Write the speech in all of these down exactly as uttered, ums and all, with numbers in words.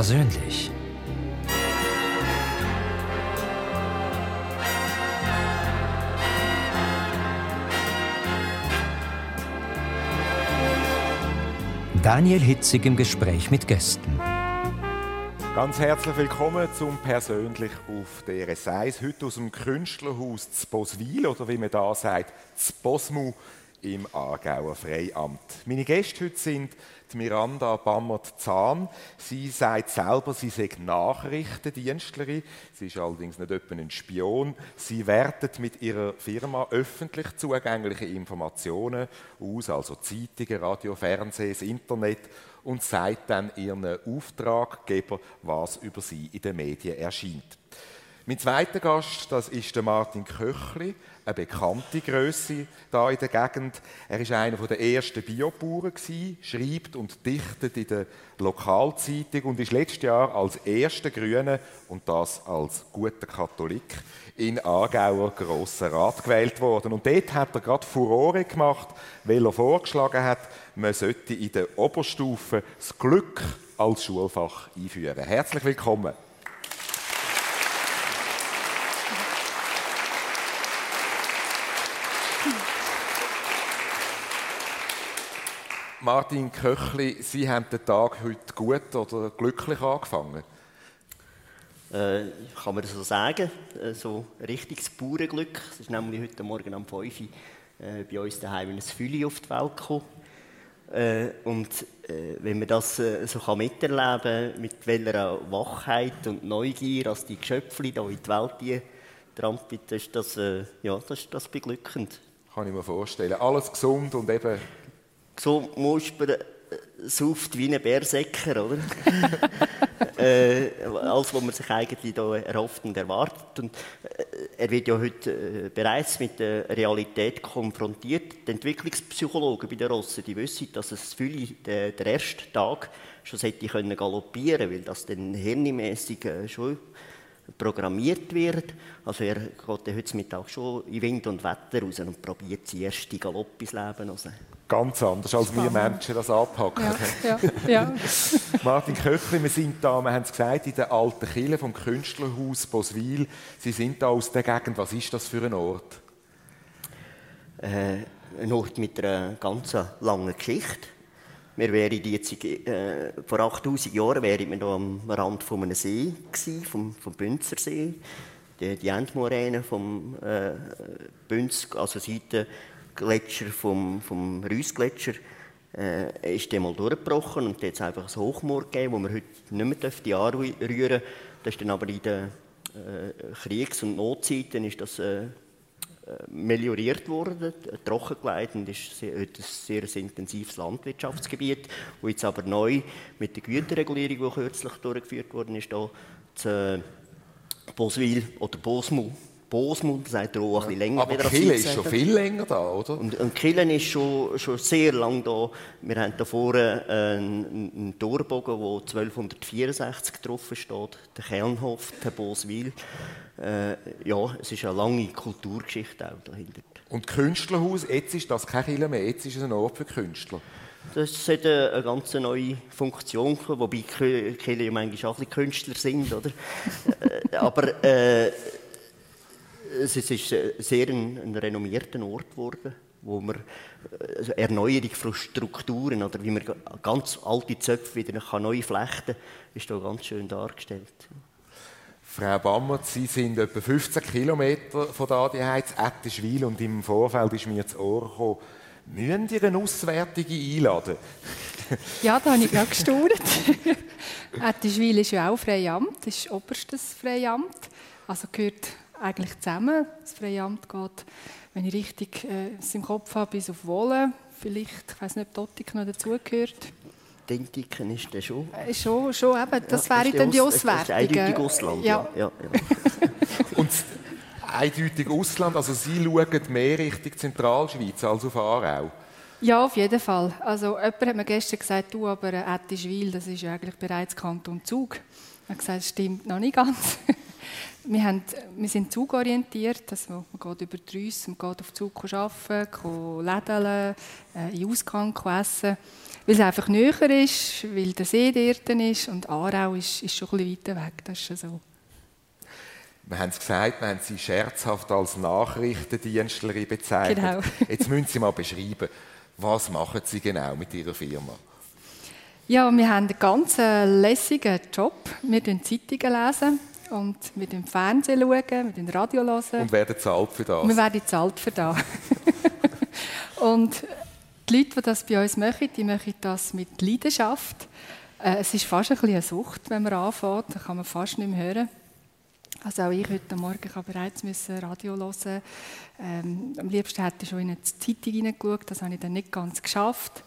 Persönlich. Daniel Hitzig im Gespräch mit Gästen. Ganz herzlich willkommen zum «Persönlich» auf der R S eins. Heute aus dem Künstlerhaus zu Boswil, oder wie man da sagt, zu Bosmu im Aargauer Freiamt. Meine Gäste heute sind die Miranda Bammert-Zahn. Sie sagt selber, sie sei Nachrichtendienstlerin. Sie ist allerdings nicht etwa ein Spion. Sie wertet mit ihrer Firma öffentlich zugängliche Informationen aus, also Zeitungen, Radio, Fernsehen, das Internet, und sagt dann ihren Auftraggeber, was über sie in den Medien erscheint. Mein zweiter Gast, das ist der Martin Köchli, eine bekannte Grösse hier in der Gegend. Er war einer der ersten Biobauern, schreibt und dichtet in der Lokalzeitung und ist letztes Jahr als erster Grüne, und das als guter Katholik, in Aargauer Grossen Rat gewählt worden. Und dort hat er gerade Furore gemacht, weil er vorgeschlagen hat, man sollte in der Oberstufe das Glück als Schulfach einführen. Herzlich willkommen. Martin Köchli, Sie haben den Tag heute gut oder glücklich angefangen? Äh, kann man das so sagen? Äh, so richtiges Bauernglück. Es ist nämlich heute Morgen um fünf Uhr äh, bei uns daheim ein Füli auf die Welt gekommen. Äh, und äh, wenn man das äh, so kann miterleben kann, mit welcher Wachheit und Neugier, als die Geschöpfe hier in die Welt trampeln, ist das, äh, ja, das ist das beglückend. Kann ich mir vorstellen. Alles gesund und eben... So muspern, sauft wie ein Berserker, oder? äh, als was man sich eigentlich da erhofft und erwartet. Und, äh, er wird ja heute äh, bereits mit der Realität konfrontiert. Die Entwicklungspsychologen bei den Rossen, die wissen, dass es viele der, der ersten Tag schon hätte können galoppieren, weil das dann hirnmässig äh, schon programmiert wird. Also er geht heute Mittag schon in Wind und Wetter raus und probiert das erste Galopp ins Leben raus. Ganz anders, als wir Menschen das anpacken. Ja, ja, ja. Martin Köchli, wir sind da, wir haben es gesagt, in der alten Kirche vom Künstlerhaus Boswil. Sie sind da aus der Gegend. Was ist das für ein Ort? Äh, ein Ort mit einer ganz langen Geschichte. Wir wären jetzt, äh, vor achttausend Jahren wären wir hier am Rand von einem See gewesen, vom, vom Bünzersee. Die, die Endmoräne vom äh, Bünz, also Seitengletscher vom, vom Rüssgletscher, äh, ist einmal durchgebrochen und jetzt einfach ein Hochmoor gegeben, wo wir heute nicht mehr die Aare rühren dürfen. Das ist dann aber in den äh, Kriegs- und Notzeiten ist das äh, melioriert worden, trockengelegt, und ist sehr, ein sehr intensives Landwirtschaftsgebiet, wo jetzt aber neu mit der Güterregulierung, die kürzlich durchgeführt worden ist, hier zu Boswil oder Bosmu. Bosmu, das sagt er auch ein bisschen länger. Aber Kille ist schon viel länger da, oder? Und, und Killen ist schon, schon sehr lange da. Wir haben hier vorne einen, einen Torbogen, der zwölfhundertvierundsechzig drauf steht, der Kernhof, der Boswil. Äh, ja, es ist eine lange Kulturgeschichte auch dahinter. Und Künstlerhaus, jetzt ist das kein Kille mehr, jetzt ist es ein Ort für Künstler. Das hat eine, eine ganz neue Funktion, wobei Kille ja manchmal auch ein bisschen Künstler sind, oder? Aber äh, es ist sehr ein, ein renommierter Ort geworden, wo man also Erneuerung von Strukturen, oder wie man ganz alte Zöpfe wieder neu flechten kann, ist hier ganz schön dargestellt. Frau Bammert, Sie sind etwa fünfzehn Kilometer von da daheim zu Ettischwil, und im Vorfeld ist mir ins Ohr gekommen, müssen Sie eine Auswärtige einladen? Ja, da habe ich gerade gestaunt. Ettischwil ist ja auch Freiamt, das ist oberstes Freiamt, also gehört eigentlich zusammen. Das Freiamt geht, wenn ich richtig äh, es im Kopf habe, bis auf Wohlen. Vielleicht, ich weiss nicht, ob Dottik noch dazugehört. Dentiken ist das schon. Äh, schon, schon eben. Das ja, wäre dann die Aus, Auswertung. Das ist eindeutig Ausland, ja. ja, ja, ja. Und eindeutig Ausland, also Sie schauen mehr Richtung Zentralschweiz als auf Aarau? Ja, auf jeden Fall. Also, jemand hat mir gestern gesagt, du, aber Ettischwil, das ist ja eigentlich bereits Kanton Zug. Ich habe gesagt, das stimmt noch nicht ganz. Wir, haben, wir sind zugorientiert, also man geht über die Rüsse, man geht auf den Zug arbeiten, lädeln, äh, in den Ausgang essen, weil es einfach näher ist, weil der See dort ist und Aarau ist, ist schon ein bisschen weiter weg, das ist schon so. Wir haben es gesagt, wir haben Sie scherzhaft als Nachrichtendienstlerin bezeichnet. Genau. Jetzt müssen Sie mal beschreiben, was machen Sie genau mit Ihrer Firma? Ja, wir haben einen ganz lässigen Job. Wir lesen Zeitungen und wir schauen Fernsehen, wir hören Radio. Und werden bezahlt für das? Wir werden bezahlt für das. Und die Leute, die das bei uns machen, die machen das mit Leidenschaft. Äh, es ist fast ein bisschen eine Sucht, wenn man anfängt. Da kann man fast nicht mehr hören. Also auch ich heute Morgen ich habe bereits Radio hören. Ähm, am liebsten hätte ich schon in eine Zeitung hineingeschaut. Das habe ich dann nicht ganz geschafft.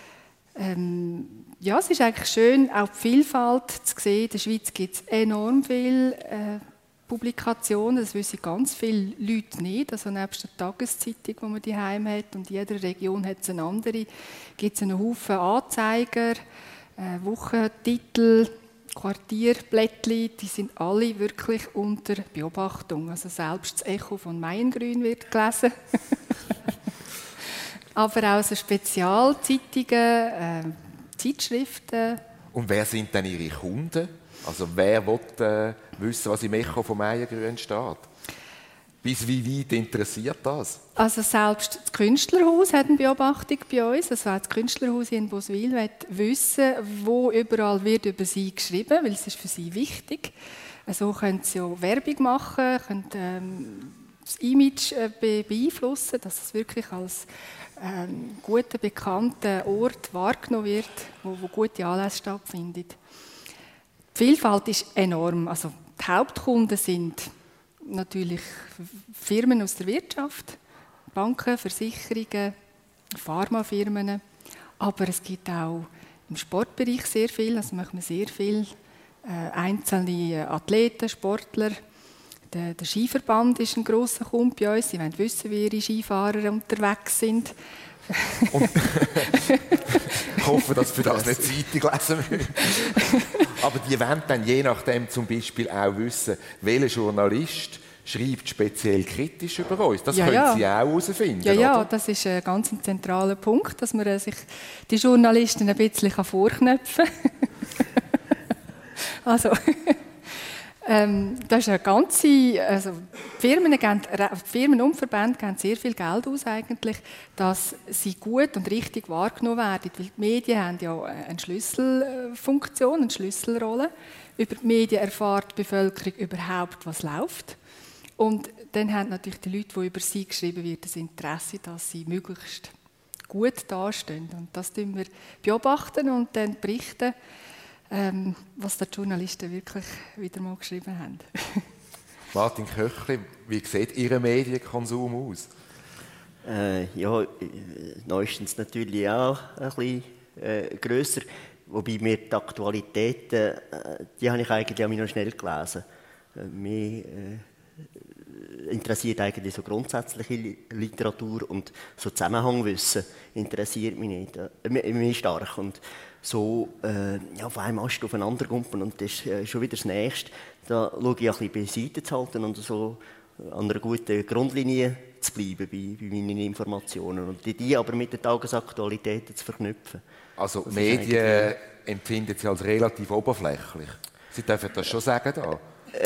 Ähm, ja, es ist eigentlich schön, auch die Vielfalt zu sehen. In der Schweiz gibt es enorm viele äh, Publikationen. Das wissen ganz viele Leute nicht. Also nebst der Tageszeitung, die man daheim hat, und in jeder Region hat es eine andere, gibt es einen Haufen Anzeiger, äh, Wochentitel, Quartierblättchen, die sind alle wirklich unter Beobachtung. Also selbst das Echo von Mayengrün wird gelesen. Aber auch so Spezialzeitungen, äh, Zeitschriften. Und wer sind denn Ihre Kunden? Also wer will äh, wissen, was im Echo von Mayengrün steht? Bis wie weit interessiert das? Also selbst das Künstlerhaus hat eine Beobachtung bei uns. Also auch das Künstlerhaus in Boswil will wissen, wo überall wird über sie geschrieben, weil es ist für sie wichtig. So können sie ja Werbung machen, können ähm, das Image äh, beeinflussen, dass es wirklich als ähm, guter, bekannter Ort wahrgenommen wird, wo, wo gute Anlässe stattfinden. Die Vielfalt ist enorm. Also die Hauptkunden sind natürlich Firmen aus der Wirtschaft, Banken, Versicherungen, Pharmafirmen, aber es gibt auch im Sportbereich sehr viel, also machen wir sehr viel äh, einzelne Athleten, Sportler. Der, der Skiverband ist ein grosser Kunde bei uns, sie wollen wissen, wie ihre Skifahrer unterwegs sind. Und ich hoffe, dass für das nicht Zeitung lesen müssen. Aber die wollen dann je nachdem zum Beispiel auch wissen, welcher Journalist schreibt speziell kritisch über uns. Das ja, können ja. Sie auch herausfinden, Ja, ja, oder? das ist ein ganz zentraler Punkt, dass man sich die Journalisten ein bisschen vorknöpfen kann. Also, ähm, das ist eine ganze, also Firmen, geben, Firmen und Verbände geben sehr viel Geld aus, eigentlich, dass sie gut und richtig wahrgenommen werden. Weil die Medien haben ja eine Schlüsselfunktion, eine Schlüsselrolle. Über die Medien erfährt die Bevölkerung überhaupt, was läuft. Und dann haben natürlich die Leute, die über sie geschrieben wird, das Interesse, dass sie möglichst gut dastehen. Und das beobachten wir beobachten und dann berichten, ähm, was die Journalisten wirklich wieder mal geschrieben haben. Martin Köchli, wie sieht Ihr Medienkonsum aus? Äh, ja, neuestens natürlich auch ein bisschen äh, grösser. Wobei mir die Aktualitäten, äh, die habe ich eigentlich auch noch schnell gelesen. Äh, mich äh, interessiert eigentlich so grundsätzliche Literatur und so Zusammenhangwissen interessiert mich nicht, äh, mich stark. Und so äh, ja, auf einem Ast aufeinander kumpen und das ist äh, schon wieder das Nächste. Da schaue ich ein bisschen beiseite zu halten und so an einer guten Grundlinie zu bleiben bei, bei meinen Informationen und die aber mit den Tagesaktualitäten zu verknüpfen. Also das Medien empfinden Sie als relativ oberflächlich. Sie dürfen das schon sagen da.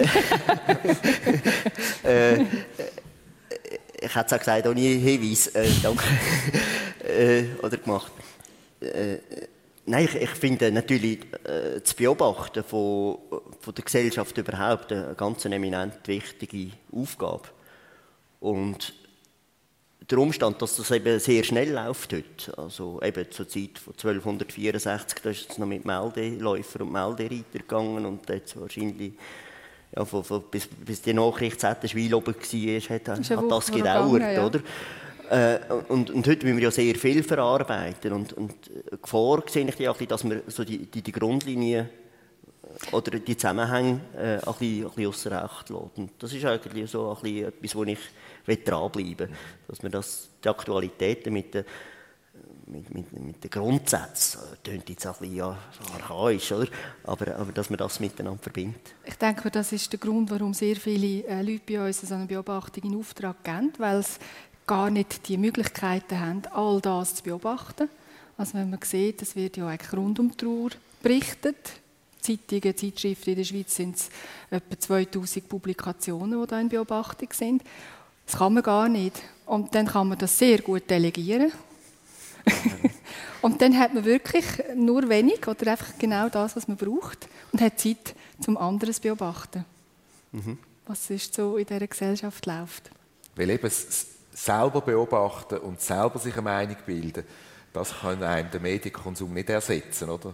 äh, ich hätte es auch gesagt, ohne Hinweis. Äh, danke. äh, oder gemacht. Äh, nein, ich, ich finde natürlich äh, das Beobachten von, von der Gesellschaft überhaupt eine ganz eminent wichtige Aufgabe. Und der Umstand, dass das eben sehr schnell läuft heute, also eben zur Zeit von zwölfhundertvierundsechzig, da ist es noch mit Meldeläufer und Meldereiter gegangen und jetzt wahrscheinlich, ja, von, von, bis, bis die Nachrichtszeit Schweil oben war, hat, hat das gedauert, gegangen, ja. Oder? Äh, und, und heute müssen wir ja sehr viel verarbeiten und, und die Gefahr sehe ich ja auch, dass wir so die, die, die Grundlinie oder die Zusammenhänge äh, ein bisschen, ein bisschen ausser Acht lassen. Das ist eigentlich so ein bisschen etwas, wo ich dranbleiben will. Dass man das, die Aktualitäten mit den, mit, mit, mit den Grundsätzen. Das klingt jetzt auch ein bisschen archaisch, oder? Aber, aber dass man das miteinander verbindet. Ich denke, das ist der Grund, warum sehr viele äh, Leute bei uns so eine Beobachtung in Auftrag geben, weil sie gar nicht die Möglichkeiten haben, all das zu beobachten. Also wenn man sieht, es wird ja eigentlich rund um die Uhr berichtet. Zeitungen, Zeitschriften in der Schweiz sind es etwa zweitausend Publikationen, die da in Beobachtung sind. Das kann man gar nicht. Und dann kann man das sehr gut delegieren. Und dann hat man wirklich nur wenig oder einfach genau das, was man braucht und hat Zeit, zum anderen zu beobachten. Mhm. Was sonst so in dieser Gesellschaft läuft. Weil eben s- selber beobachten und selber sich eine Meinung bilden, das kann einem den Medienkonsum nicht ersetzen, oder?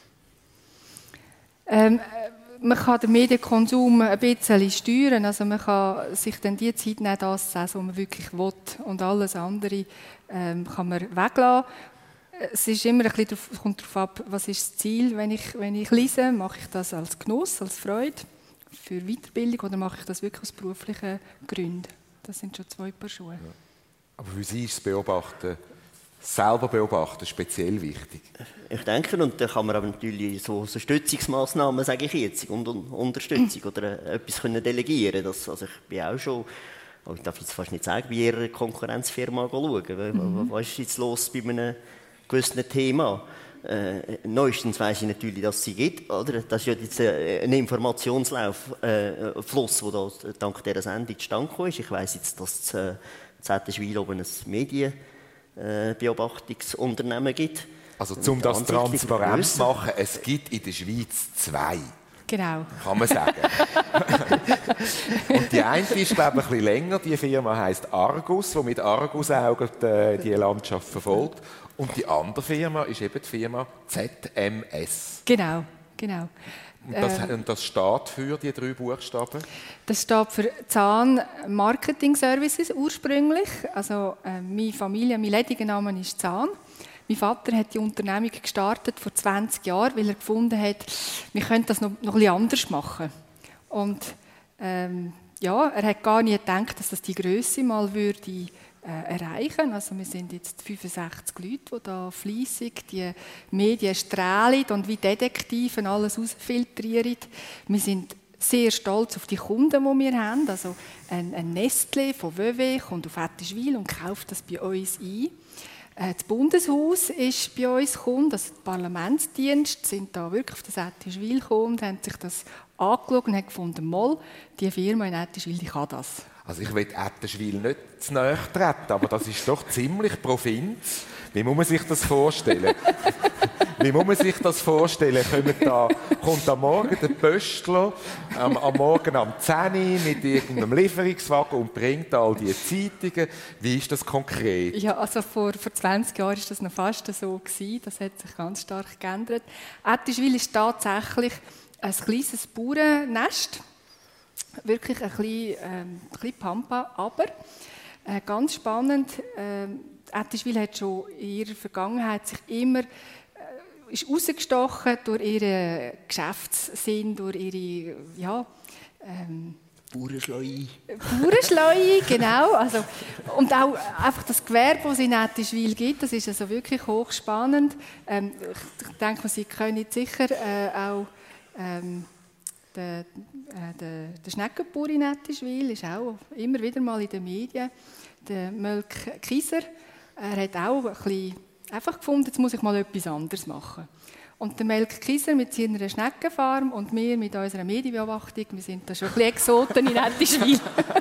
Ähm, man kann den Medienkonsum ein bisschen steuern. Also man kann sich dann die Zeit nehmen, das zu lesen, was man wirklich will. Und alles andere ähm, kann man weglassen. Es ist immer ein bisschen drauf, kommt darauf ab, was ist das Ziel. Wenn ich, wenn ich lese, mache ich das als Genuss, als Freude für Weiterbildung oder mache ich das wirklich aus beruflichen Gründen. Das sind schon zwei Paar Schuhe. Ja. Aber für Sie ist das Beobachten, selber beobachten, speziell wichtig. Ich denke, und da kann man aber natürlich so, so Stützungsmaßnahmen, sage ich jetzt, und, und Unterstützung oder äh, etwas können delegieren. Das, also ich bin auch schon, ich darf jetzt fast nicht sagen, bei Ihrer Konkurrenzfirma schauen. Mhm. Was ist jetzt los bei einem gewissen Thema? Äh, neuestens weiss ich natürlich, dass es sie gibt. Oder? Das ist ja jetzt ein Informationslauf, äh, Fluss, der da dank dieser Sendung zustande gekommen ist. Ich weiss jetzt, dass es äh, Zettenschwil oben ein Medienbeobachtungsunternehmen gibt. Also um das transparent zu machen, es gibt in der Schweiz zwei. Genau. Kann man sagen. Und die eine ist, glaube ich, ein bisschen länger. Die Firma heisst Argus, die mit Argusaugen die, die Landschaft verfolgt. Und die andere Firma ist eben die Firma Z M S. Genau, genau. Und das, und das steht für die drei Buchstaben? Das steht für Zahn Marketing Services ursprünglich. Also äh, meine Familie, mein lediger Name ist Zahn. Mein Vater hat die Unternehmung gestartet vor zwanzig Jahren, weil er gefunden hat, wir könnten das noch, noch ein bisschen anders machen. Und ähm, ja, er hat gar nicht gedacht, dass das die Grösse mal würde äh, erreichen. Also wir sind jetzt fünfundsechzig Leute, die da fleissig die Medien strahlen und wie Detektiven alles ausfiltrieren. Wir sind sehr stolz auf die Kunden, die wir haben. Also ein, ein Nestlé von Vevey kommt auf Ettischwil und kauft das bei uns ein. Das Bundeshaus ist bei uns gekommen, also die Parlamentsdienste sind da wirklich auf das Ettischwil gekommen und haben sich das angeschaut und haben gefunden, mal, die Firma in Ettischwil, die kann das. Also ich will Ettischwil nicht zu nahe treten, aber das ist doch ziemlich Provinz. Wie muss man sich das vorstellen? Wie muss man sich das vorstellen? Da, kommt am Morgen der Pöstler, ähm, am Morgen am zehn Uhr mit irgendeinem Lieferungswagen und bringt all die Zeitungen. Wie ist das konkret? Ja, also vor, vor zwanzig Jahren war das noch fast so gewesen. Das hat sich ganz stark geändert. Ettischwil ist tatsächlich ein kleines Bauernnest. Wirklich ein bisschen, ähm, ein bisschen Pampa, aber äh, ganz spannend. Äh, Ettischwil hat schon in ihrer Vergangenheit sich immer äh, ist rausgestochen durch ihren Geschäftssinn, durch ihre ja, ähm, Bauernschleue. Bauernschleue, genau. Also, und auch einfach das Gewerbe, das es in Ettischwil gibt, das ist also wirklich hochspannend. Ähm, ich denke, Sie können sicher äh, auch ähm, Der, äh, der, der Schneckenbauer in Ettischwil ist auch immer wieder mal in den Medien. Der Mölk Kieser, er hat auch ein bisschen einfach gefunden, jetzt muss ich mal etwas anderes machen. Und der Melk Kieser mit seiner Schneckenfarm und wir mit unserer Medienbeobachtung, wir sind da schon ein bisschen Exoten in Ettischwil.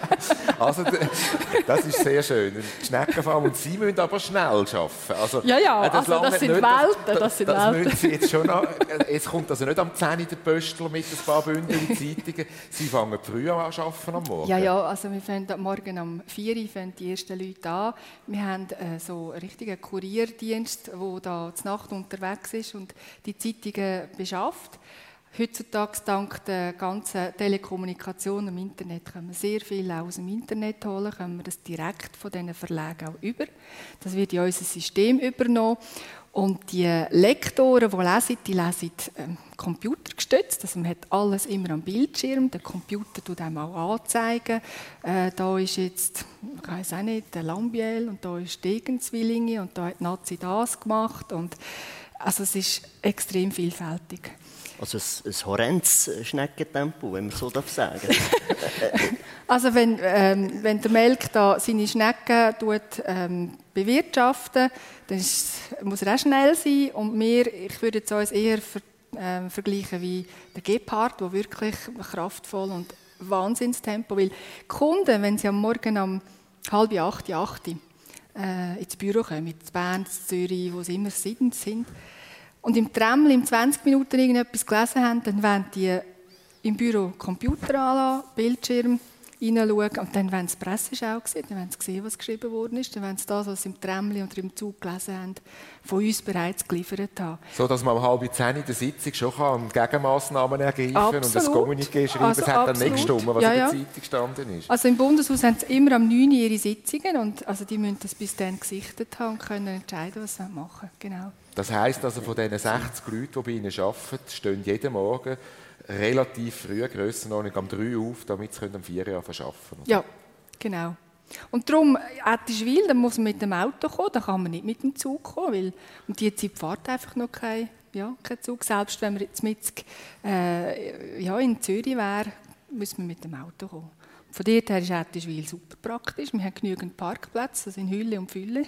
Also, das ist sehr schön. Die Schneckenfarm und Sie müssen aber schnell arbeiten. Also, ja, ja, das, also das sind nicht, Welten. Das, das, sind das Welten. Sie jetzt, schon noch, jetzt kommt also nicht am zehn Uhr der Pöstler mit ein paar Bündeln Zeitungen. Sie fangen früher an zu arbeiten am Morgen. Ja, ja, also wir fangen am Morgen um vier Uhr fangen die ersten Leute an. Wir haben äh, so einen richtigen Kurierdienst, der da zur Nacht unterwegs ist und die Zeitungen beschafft. Heutzutage, dank der ganzen Telekommunikation im Internet, können wir sehr viel auch aus dem Internet holen, können wir das direkt von diesen Verlagen auch über. Das wird in unser System übernommen. Und die Lektoren, die lesen, die lesen ähm, computergestützt. Also man hat alles immer am Bildschirm. Der Computer tut einem auch anzeigen. Äh, da ist jetzt, ich weiss auch nicht, der Lambiel und da ist Degenzwillinge und da hat die Nazi das gemacht. Und, also es ist extrem vielfältig. Also ein, ein horrendes Schneckentempo, wenn man so sagen darf. Also wenn, ähm, wenn der Melk da seine Schnecken tut, ähm, bewirtschaften, dann ist, muss er auch schnell sein. Und wir, ich würde jetzt uns eher ver, ähm, vergleichen wie der Gepard, der wirklich kraftvoll und Wahnsinnstempo will. Die Kunden, wenn sie am Morgen um halb acht, acht äh, ins Büro kommen, in Bern, in Zürich, wo sie immer sind, und im Traml in zwanzig Minuten irgendetwas gelesen haben, dann wollen die im Büro Computer anlassen, Bildschirm hineinschauen und dann wollen sie die Presseschau sehen, dann wollen sie sehen, was geschrieben worden ist, dann wollen sie das, was sie im Tramli oder im Zug gelesen haben, von uns bereits geliefert haben. So, dass man um halb zehn in der Sitzung schon kann Gegenmaßnahmen ergreifen absolut. Und ein Kommuniqué schreiben. Also es hat absolut. dann nicht gestimmt, was ja, in der ja. Zeitung gestanden ist. Also im Bundeshaus haben sie immer am neun Uhr ihre Sitzungen und also die müssen das bis dann gesichtet haben und können entscheiden, was sie machen. Genau. Das heisst also, von diesen sechzig Leuten, die bei Ihnen arbeiten, stehen jeden Morgen relativ früh, Grössenordnung um drei Uhr auf, damit sie um vier Uhr arbeiten können. Ja, genau. Und darum, Ettischwil, da muss man mit dem Auto kommen, da kann man nicht mit dem Zug kommen, weil um diese Zeit fährt einfach noch kein, ja, kein Zug. Selbst wenn man jetzt mit, äh, ja, in Zürich wäre, müssen wir mit dem Auto kommen. Von dort her ist Ettischwil super praktisch. Wir haben genügend Parkplätze, das sind Hülle und Fülle.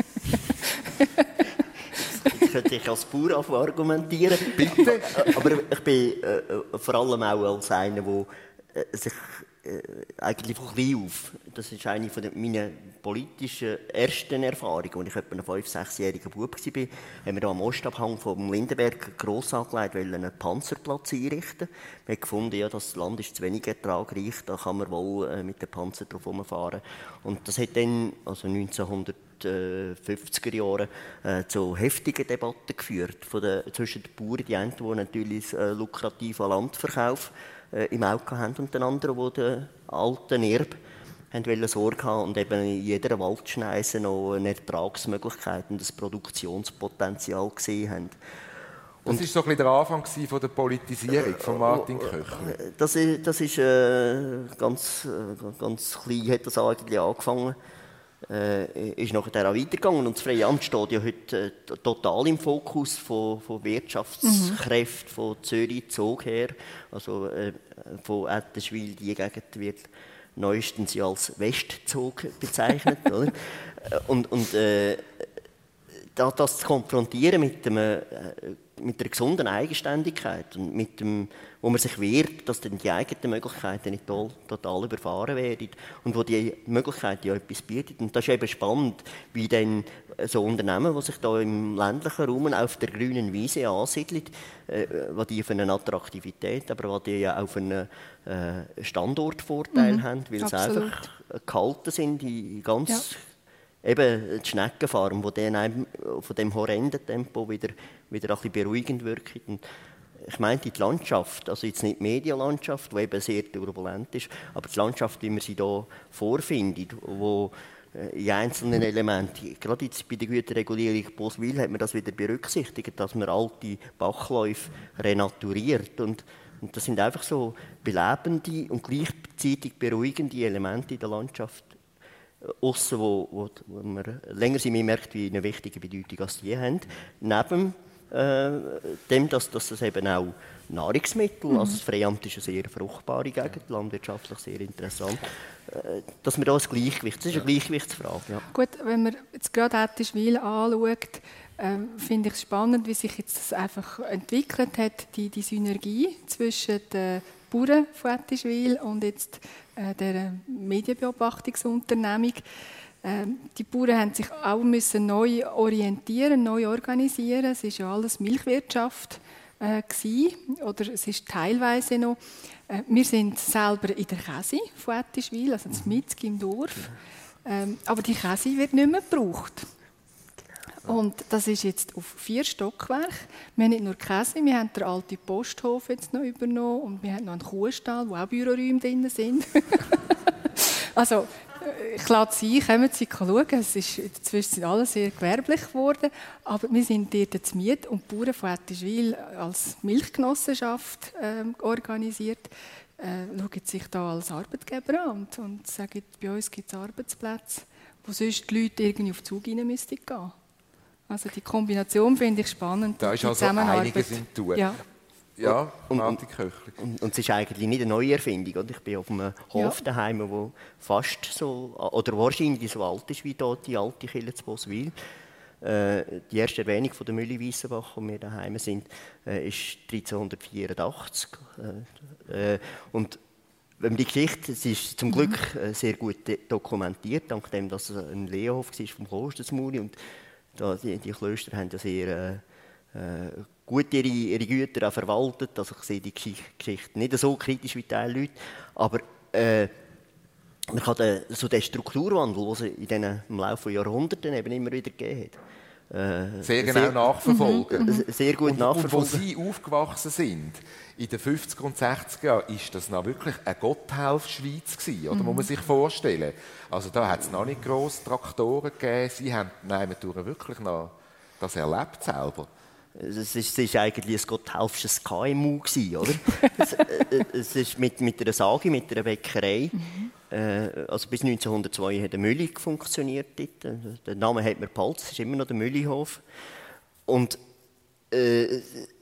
Ich könnte ich als Bauer argumentieren. Bitte? Aber ich bin äh, vor allem auch als einer, der äh, sich äh, eigentlich von klein auf, das ist eine von meiner politischen ersten Erfahrungen, als ich etwa ein fünf-, sechsjähriger Bub war, haben wir hier am Ostabhang vom Lindenberg gross angelegt, einen Panzerplatz einrichten. Wir haben gefunden, ja, das Land ist zu wenig ertragreich, da kann man wohl äh, mit dem Panzer drauf herumfahren. Und das hat dann, also neunzehnhundertfünfziger Jahren, äh, zu heftigen Debatten geführt von den, zwischen den Bauern, die einen, die natürlich äh, lukrativen Landverkauf äh, im Auge haben, und den anderen, die den alten Erb haben Sorge haben und eben in jeder Waldschneise noch eine Ertragsmöglichkeit und ein Produktionspotenzial gesehen haben. Und das war so ein bisschen der Anfang von der Politisierung von Martin Köchler. Das ist, das ist äh, ganz, äh, ganz klein, hat das eigentlich angefangen. Äh, ist nachher auch weitergegangen. Und das Freie Amt steht ja heute äh, total im Fokus von, von Wirtschaftskräften, mhm. von Zürich, Zug her. Also äh, von Ettischwil, die Gegend wird neuestens ja als Westzug bezeichnet. Oder? Und, und äh, das zu konfrontieren mit, dem, äh, mit der gesunden Eigenständigkeit und mit dem, wo man sich wehrt, dass dann die eigenen Möglichkeiten nicht total, total überfahren werden und wo die Möglichkeit ja etwas bietet. Und das ist eben spannend, wie dann so Unternehmen, die sich da im ländlichen Raum auf der grünen Wiese ansiedeln, äh, was die für eine Attraktivität, aber was die ja auch für einen äh, Standortvorteil mhm, haben, weil sie einfach gehalten sind in ganz... Ja. Eben die Schneckenfarm, die dann von dem horrenden Tempo wieder, wieder ein bisschen beruhigend wirkt. Und ich meinte die Landschaft, also jetzt nicht die Medienlandschaft, die eben sehr turbulent ist, aber die Landschaft, wie man sie hier vorfindet, wo in einzelnen Elementen, gerade jetzt bei der Güterregulierung Boswil hat man das wieder berücksichtigt, dass man alte Bachläufe renaturiert. Und, und das sind einfach so belebende und gleichzeitig beruhigende Elemente in der Landschaft. Aussen, wo, wo, wo man länger sie mehr merkt, wie eine wichtige Bedeutung als die haben. Neben äh, dem, dass, dass das eben auch Nahrungsmittel, mhm. also das Freiamt ist eine sehr fruchtbare Gegend, landwirtschaftlich sehr interessant, äh, dass man da ein Gleichgewicht, das ist eine Gleichgewichtsfrage. Ja. Gut, wenn man jetzt gerade Ettischwil anschaut, äh, finde ich es spannend, wie sich jetzt das einfach entwickelt hat, die, die Synergie zwischen den Bauern von Ettischwil und jetzt äh, der Medienbeobachtungsunternehmung. Äh, die Bauern haben sich auch müssen neu orientieren, neu organisieren. Es war ja alles Milchwirtschaft äh, gewesen, oder es ist teilweise noch. Äh, wir sind selber in der Käse von Ettischwil, also mitten im Dorf. Ähm, aber die Käse wird nicht mehr gebraucht. Und das ist jetzt auf vier Stockwerke. Wir haben nicht nur Käse, wir haben den alten Posthof jetzt noch übernommen und wir haben noch einen Kuhstall, wo auch Büroräume drin sind. Also ich lade Sie ein, kommen Sie schauen. Es ist inzwischen alles sehr gewerblich geworden. Aber wir sind dort zu Miet und die Bauern von Ettischwil als Milchgenossenschaft äh, organisiert, äh, schauen sich da als Arbeitgeber an und, und sagen, bei uns gibt es Arbeitsplätze, wo sonst die Leute irgendwie auf den Zug rein müssten gehen. Also die Kombination finde ich spannend. Da ist also einiges im Tun. Ja. Ja, und, und, und, und, und es ist eigentlich nicht eine neue Erfindung. Oder? Ich bin auf einem Hof ja. daheim, wo fast so, oder wahrscheinlich so alt ist wie dort die alte Kirche zu Boswil. Äh, die erste Erwähnung von der Mühle Weissenbach, wo wir daheim sind, äh, ist dreizehnhundertvierundachtzig. Äh, äh, und wenn man die Geschichte, sie ist zum Glück äh, sehr gut dokumentiert, dank dem, dass es ein Lehrhof war vom Kloster Zmuri. Und da, die, die Klöster haben ja sehr äh, gut ihre, ihre Güter auch verwaltet. Also ich sehe die Geschichte nicht so kritisch wie die Leute. Aber äh, man kann den, so den Strukturwandel, den es in den, im Laufe von Jahrhunderten eben immer wieder gegeben hat, äh, sehr genau sehr, nachverfolgen. Mhm. Sehr gut und, nachverfolgen. Und wo Sie aufgewachsen sind, in den fünfziger und sechziger Jahren, ist das noch wirklich eine Gotthelf-Schweiz gewesen, oder? Mhm. Muss man sich vorstellen. Also da hat es noch nicht grosse Traktoren gegeben. Sie haben nein, wirklich noch das erlebt selber. Es ist, es ist eigentlich ein gotthelfsches K M U gewesen, oder? es, äh, es ist mit, mit einer Sage, mit einer Bäckerei. Mhm. Äh, also bis neunzehnhundertzwei hat eine Mühle funktioniert dort. Den Namen hat man behalten, es ist immer noch der Müllihof. Und äh,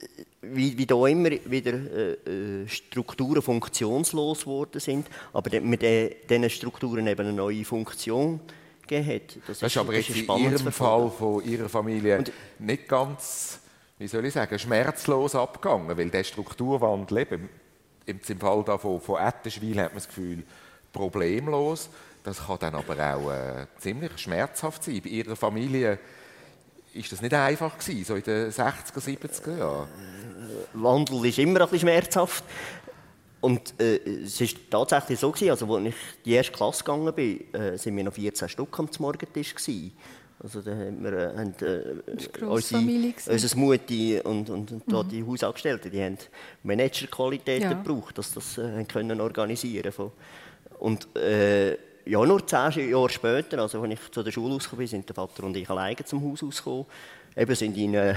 wie, wie da immer wieder äh, Strukturen funktionslos geworden sind, aber mit diesen Strukturen eben eine neue Funktion gegeben hat. Das, das ist aber jetzt in Ihrem Fall von Ihrer Familie und nicht ganz, wie soll ich sagen, schmerzlos abgegangen, weil der Strukturwandel eben, im Fall da von, von Ettischwil hat man das Gefühl, problemlos. Das kann dann aber auch äh, ziemlich schmerzhaft sein. Bei Ihrer Familie ist das nicht einfach gewesen, so in den sechziger, siebziger Jahren? Wandel ist immer ein bisschen schmerzhaft. Und äh, es war tatsächlich so gewesen, also als ich in die erste Klasse gegangen bin, äh, sind wir noch vierzehn Stück am Morgentisch gewesen. Also da haben wir, äh, haben, äh, unsere, unsere Mutti und, und, und mhm. die Hausangestellten, die haben Managerqualitäten ja. gebraucht, dass das äh, können organisieren konnten. Und äh, ja, nur zehn Jahre später, also als ich zu der Schule rausgekommen bin, sind der Vater und ich alleine zum Haus rausgekommen. Eben sind in einem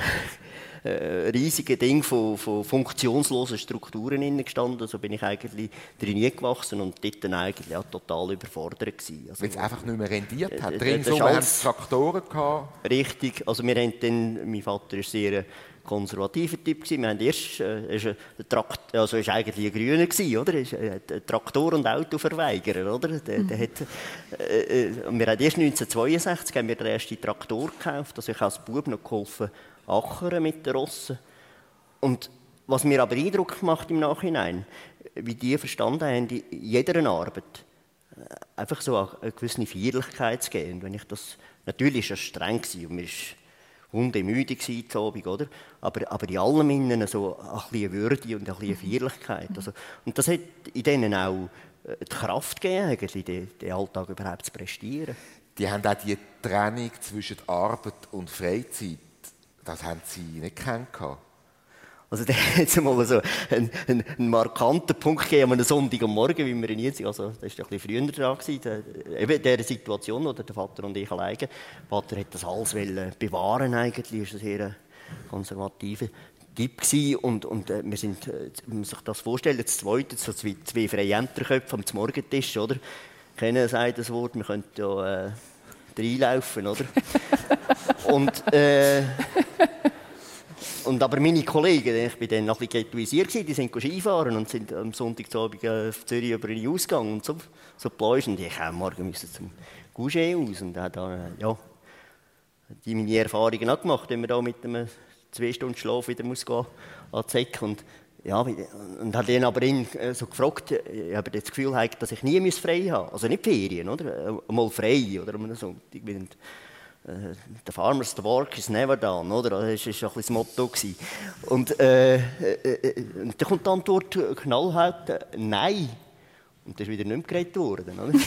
äh, riesigen Ding von, von funktionslosen Strukturen gestanden. Also bin ich eigentlich drin gewachsen und dort dann eigentlich ja, total überfordert gewesen. Also, weil es einfach nicht mehr rendiert hat. Äh, Ringsum haben es Traktoren gehabt. Richtig. Also wir haben dann, mein Vater war sehr konservativer Typ gewesen. Wir haben erst, äh, ist ein Trakt, also ist eigentlich ein Grüner gewesen, oder? Ist ein Traktor und Auto verweigern, oder? Der, der hat, äh, wir haben erst neunzehnhundertzweiundsechzig haben wir den ersten Traktor gekauft. Also ich habe als Bub noch geholfen, achern mit den Rossen. Und was mir aber Eindruck macht im Nachhinein, wie die verstanden haben, in jeder Arbeit einfach so eine gewisse Feierlichkeit zu geben. Und wenn ich das, natürlich war das streng gewesen, und mir ist hundemüde gewesen, Abend, oder? Aber, aber in allem innen so ein bisschen Würde und ein bisschen Feierlichkeit. Also, und das hat in denen auch die Kraft gegeben, eigentlich, den, den Alltag überhaupt zu prestieren. Die haben auch die Trennung zwischen Arbeit und Freizeit, das haben sie nicht kennengelernt. Also da hat es mal so einen, einen, einen markanten Punkt gegeben, an einem Sonntagmorgen, wie wir ihn jetzt, also das war ein bisschen früher dran, der, eben in dieser Situation, oder der Vater und ich alleine. Der Vater hat das alles bewahren eigentlich, ist ein sehr konservativer Typ gewesen. Und, und äh, wir sind, äh, wenn man sich das vorstellt, das zweite, so zwei, zwei freie Ämterköpfe am Morgentisch, oder? Kennen sagt das Wort, wir könnten ja äh, reinlaufen, oder? und äh, Und aber meine Kollegen, ich war dann noch ein bisschen ghettoisiert, die sind Skifahren und sind am Sonntagabend auf Zürich über den Ausgang und so, so Pläusch. Und ich am Morgen musste zum Gouget aus und habe da, ja, die meine Erfahrungen auch gemacht, wenn man da mit einem zwei Stunden Schlaf wieder muss gehen an die Säcke. Und ja, und habe dann aber ihn so gefragt, ich habe das Gefühl, dass ich nie frei haben muss. Also nicht Ferien, oder? Mal frei oder am Sonntag. The farmer's the work is never done, oder? Das war ein bisschen das Motto. Und äh, äh, dann kommt die Antwort knallhart, äh, nein. Und das ist wieder nicht mehr geredet worden, oder?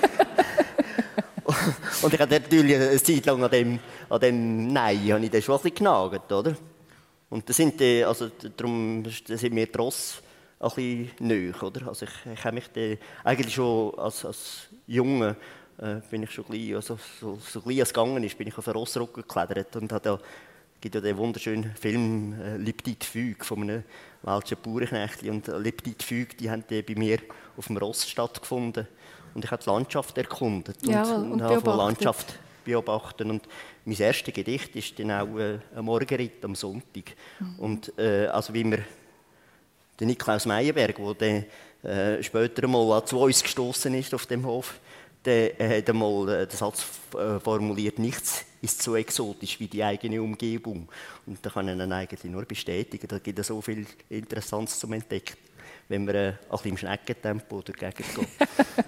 Und ich habe natürlich eine Zeit lang an dem, an dem Nein habe ich dann schon ein bisschen genagt, oder? Und das sind die, also darum sind mir die Rosse ein bisschen näher, oder? Also ich, ich habe mich dann eigentlich schon als, als Junge äh, bin ich schon gleich, also, so, so gleich als es gegangen ist, bin ich auf den Rossrücken geklettert und habe da gibt ja den wunderschönen Film äh, «Les petites Fugues» von einem welschen Bauernknecht. Und äh, «Les petites Fugues», die haben die bei mir auf dem Ross stattgefunden. Und ich habe die Landschaft erkundet und, ja, und, und und habe die Landschaft beobachtet. Und mein erstes Gedicht ist dann auch äh, «Eine Morgenritt am Sonntag». Mhm. Und äh, also wie mir der Niklaus Meyerberg, der dann, äh, später einmal zu uns gestoßen ist auf dem Hof, der hat einmal den Satz formuliert, nichts ist so exotisch wie die eigene Umgebung. Und da kann ich ihn eigentlich nur bestätigen. Da gibt es so viel Interessantes zum Entdecken, wenn man ein bisschen im Schneckentempo durch die Gegend geht.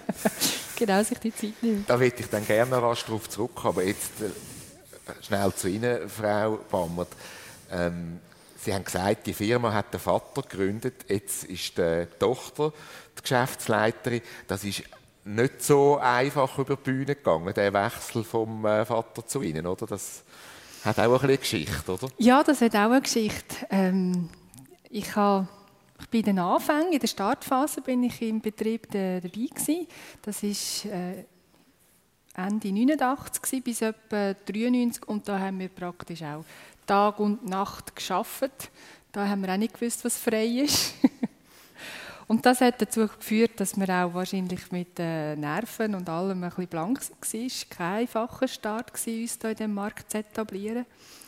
Genau, sich die Zeit nimmt. Da würde ich dann gerne noch rasch darauf zurückkommen. Aber jetzt äh, schnell zu Ihnen, Frau Bammert. Ähm, Sie haben gesagt, die Firma hat der Vater gegründet. Jetzt ist die Tochter die Geschäftsleiterin. Das ist nicht so einfach über die Bühne gegangen, der Wechsel vom äh, Vater zu Ihnen, oder? Das hat auch ein bisschen Geschichte, oder? Ja, das hat auch eine Geschichte. Ähm, ich habe bei den Anfängen, in der Startphase, bin ich im Betrieb de, dabei gewesen. Das war äh, Ende neunundachtzig bis etwa dreiundneunzig und da haben wir praktisch auch Tag und Nacht gearbeitet. Da haben wir auch nicht gewusst, was frei ist. Und das hat dazu geführt, dass wir auch wahrscheinlich mit den Nerven und allem ein bisschen blank waren. Es war kein einfacher Start, uns hier in diesem Markt zu etablieren.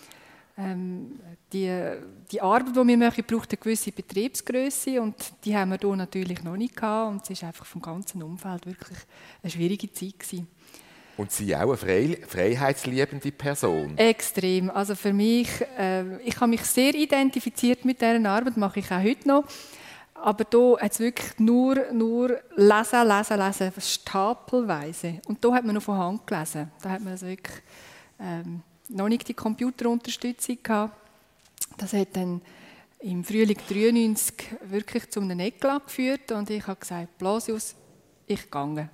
Ähm, die, die Arbeit, die wir machen, braucht eine gewisse Betriebsgröße und die haben wir hier natürlich noch nicht gehabt. Und es war einfach vom ganzen Umfeld wirklich eine schwierige Zeit gewesen. Und Sie auch eine frei, freiheitsliebende Person? Extrem. Also für mich, äh, ich habe mich sehr identifiziert mit dieser Arbeit, mache ich auch heute noch. Aber hier hat es wirklich nur, nur lesen, lesen, lesen, stapelweise. Und hier hat man noch von Hand gelesen. Da hat man also wirklich ähm, noch nicht die Computerunterstützung gehabt. Das hat dann im Frühling neunzehnhundertdreiundneunzig wirklich zu einem Eklat geführt. Und ich habe gesagt, Blasius, ich gehe.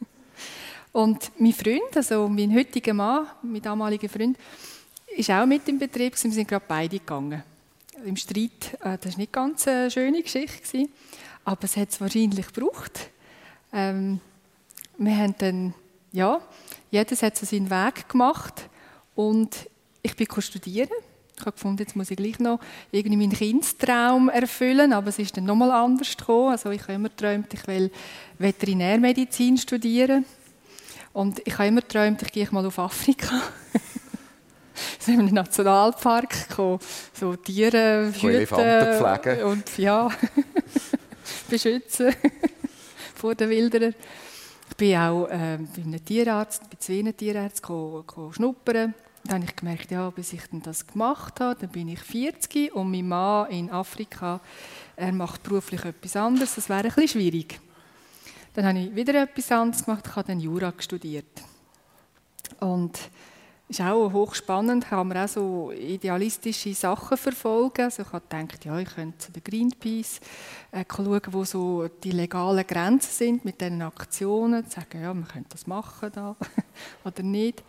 Und mein Freund, also mein heutiger Mann, mein damaliger Freund, ist auch mit im Betrieb. Wir sind gerade beide gegangen. Im Streit, äh, das war nicht ganz eine schöne Geschichte, aber es hat es wahrscheinlich gebraucht. Ähm, wir haben dann, ja, jedes hat so seinen Weg gemacht und ich bin studieren. Ich habe gefunden, jetzt muss ich gleich noch irgendwie meinen Kindstraum erfüllen, aber es ist dann nochmal anders gekommen. Also ich habe immer geträumt, ich will Veterinärmedizin studieren und ich habe immer geträumt, ich gehe mal auf Afrika. So in einem Nationalpark, so Tiere hüten und ja, beschützen vor den Wilderern. Ich bin auch äh, bei einem Tierarzt, bei zwei Tierärzten schnuppern. Dann habe ich gemerkt, ja, bis ich das gemacht habe, dann bin ich vierzig und mein Mann in Afrika, er macht beruflich etwas anderes, das wäre ein bisschen schwierig. Dann habe ich wieder etwas anderes gemacht, ich habe dann Jura studiert. Und es ist auch hochspannend, kann man auch so idealistische Sachen verfolgen. Also ich habe gedacht, ja, ich könnte zu der Greenpeace äh, schauen, wo so die legalen Grenzen sind mit diesen Aktionen, sagen, ja, man könnte das machen da oder nicht.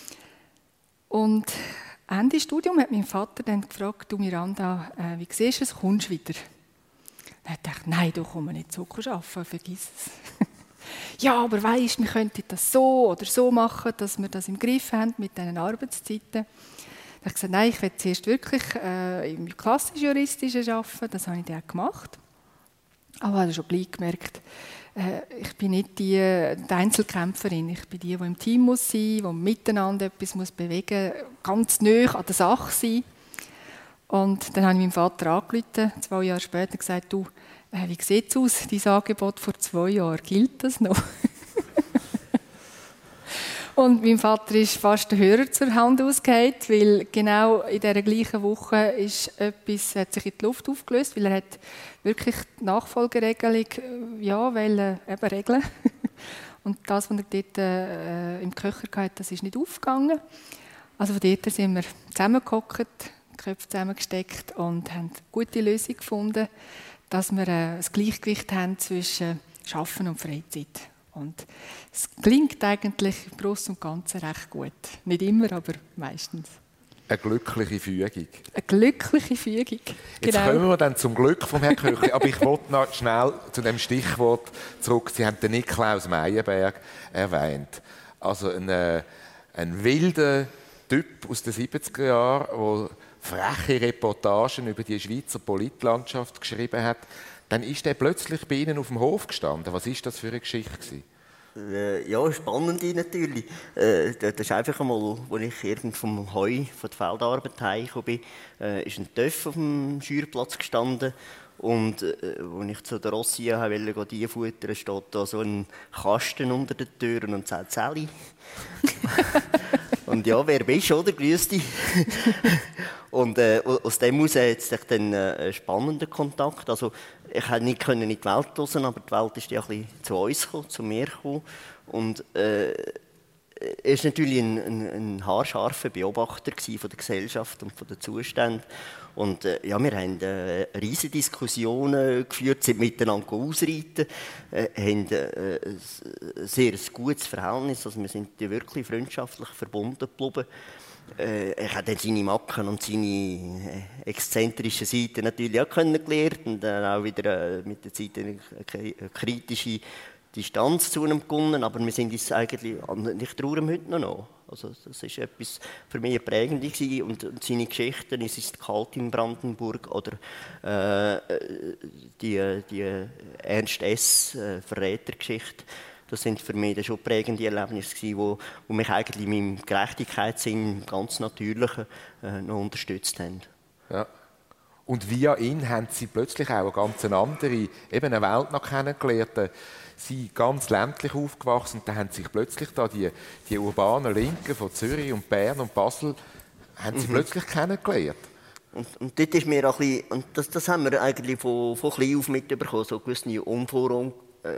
Und Ende Studium hat mein Vater dann gefragt, du Miranda, äh, wie siehst du es, kommst du wieder? Dann dachte ich, nein, da komme ich nicht so arbeiten, vergiss es. Ja, aber weisst, wir könnten das so oder so machen, dass wir das im Griff haben mit diesen Arbeitszeiten. Dann habe ich gesagt, nein, ich will zuerst wirklich äh, im klassisch-juristischen arbeiten. Das habe ich dann auch gemacht. Aber ich habe schon gleich gemerkt, äh, ich bin nicht die, die Einzelkämpferin. Ich bin die, die im Team muss sein, die miteinander etwas muss bewegen muss, ganz nahe an der Sache sein. Und dann habe ich meinem Vater angerufen, zwei Jahre später, gesagt, du, äh, wie sieht es aus, dein Angebot vor zwei Jahren, gilt das noch? Und mein Vater ist fast der Hörer zur Hand ausgefallen, weil genau in dieser gleichen Woche ist etwas, hat sich in die Luft aufgelöst, weil er hat wirklich die Nachfolgeregelung ja, wollte, eben regeln. Und das, was er dort äh, im Köcher hatte, das ist nicht aufgegangen. Also von dort sind wir zusammengehockt, die Köpfe zusammengesteckt und haben eine gute Lösung gefunden, dass wir äh, ein Gleichgewicht haben zwischen Arbeiten und Freizeit. Und es klingt eigentlich im Großen und Ganzen recht gut. Nicht immer, aber meistens. Eine glückliche Fügung. Eine glückliche Fügung, Jetzt genau. kommen wir dann zum Glück vom Herrn Köchli. Aber ich wollte noch schnell zu dem Stichwort zurück. Sie haben den Niklaus Meyerberg erwähnt. Also ein, äh, ein wilder Typ aus den siebziger Jahren, der freche Reportagen über die Schweizer Politlandschaft geschrieben hat. Dann ist er plötzlich bei Ihnen auf dem Hof gestanden. Was war das für eine Geschichte gewesen? Äh, ja, spannende natürlich. Äh, das ist einfach einmal, als ich irgend vom Heu, von der Feldarbeit heimgekommen bin, äh, ist ein Töff auf dem Scheuerplatz gestanden. Und äh, als ich zu der Rossi wollte, die futtern, steht da so ein Kasten unter den Türen und sagt «Sally». Und ja, wer bist du, oder? Grüß dich. Und äh, aus dem heraus hat es dann äh, einen spannenden Kontakt. Also, ich konnte nicht in die Welt raus, aber die Welt ist ja ein bisschen zu uns gekommen, zu mir gekommen. Und äh, er war natürlich ein, ein, ein haarscharfer Beobachter von der Gesellschaft und von den Zuständen. Und äh, ja, wir haben äh, riesige Diskussionen geführt, sind miteinander ausreiten, äh, haben äh, ein sehr gutes Verhältnis, also wir sind wirklich freundschaftlich verbunden geblieben. Äh, ich habe dann seine Macken und seine äh, exzentrischen Seiten natürlich auch kennengelernt und dann auch wieder äh, mit der Zeit eine kritische Distanz zu ihm gewonnen, aber wir sind uns eigentlich, ich traue ihm heute noch. Also das ist etwas für mich eine prägende gewesen. Und, und seine Geschichten, es ist Kalt in Brandenburg oder äh, die, die Ernst S. Äh, Verrätergeschichte. Das sind für mich schon prägende Erlebnisse gewesen, wo, wo mich eigentlich in meinem Gerechtigkeitssinn, ganz natürlichen, äh, noch unterstützt haben. Ja. Und via ihn haben Sie plötzlich auch eine ganz andere, eben eine Welt noch kennengelernt. Sie sind ganz ländlich aufgewachsen und dann haben sich plötzlich da die, die urbanen Linken von Zürich und Bern und Basel haben Sie mhm. plötzlich kennengelernt. Und, und dort ist mir auch ein bisschen, und das, das haben wir eigentlich von, von klein auf mitbekommen, so gewisse Umforderung. Äh,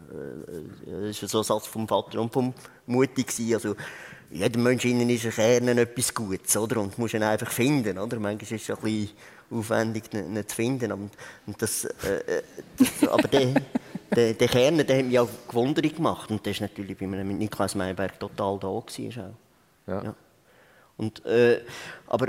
das war so ein Satz vom Vater und vom Mutti. Also, jedem Mensch innen ist ein Kern etwas Gutes, oder? Und du musst ihn einfach finden, oder? Manchmal ist es ein bisschen aufwendig, ihn nicht zu finden. Und, und das, äh, das, aber der, der, der Kern, der hat mich auch gewundert gemacht. Und das war natürlich bei mir mit Niklaus Meyerberg total da gewesen, auch. Ja. Ja. Und, äh, aber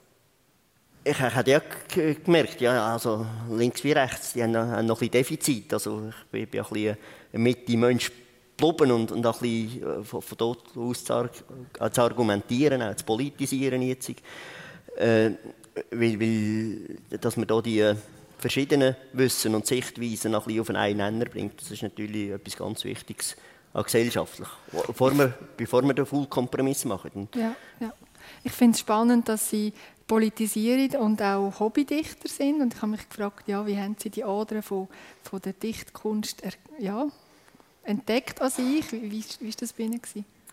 ich habe ja gemerkt, ja, also links wie rechts, die haben, haben noch ein bisschen Defizit. Also ich bin, bin ein bisschen ein Mitte-Mensch geblieben und, und auch ein bisschen von, von dort aus zu, zu argumentieren, auch zu politisieren jetzt. Äh, weil, weil, dass man da die verschiedenen Wissen und Sichtweisen ein bisschen auf einen Nenner bringt, das ist natürlich etwas ganz Wichtiges, auch gesellschaftlich, bevor wir, bevor wir den Full-Kompromiss machen. Ja, ja. Ich finde es spannend, dass Sie politisieren und auch Hobbydichter sind. Und ich habe mich gefragt, ja, wie haben Sie die Adern von, von der Dichtkunst er, ja, entdeckt an sich? Wie, wie, wie war das bei Ihnen?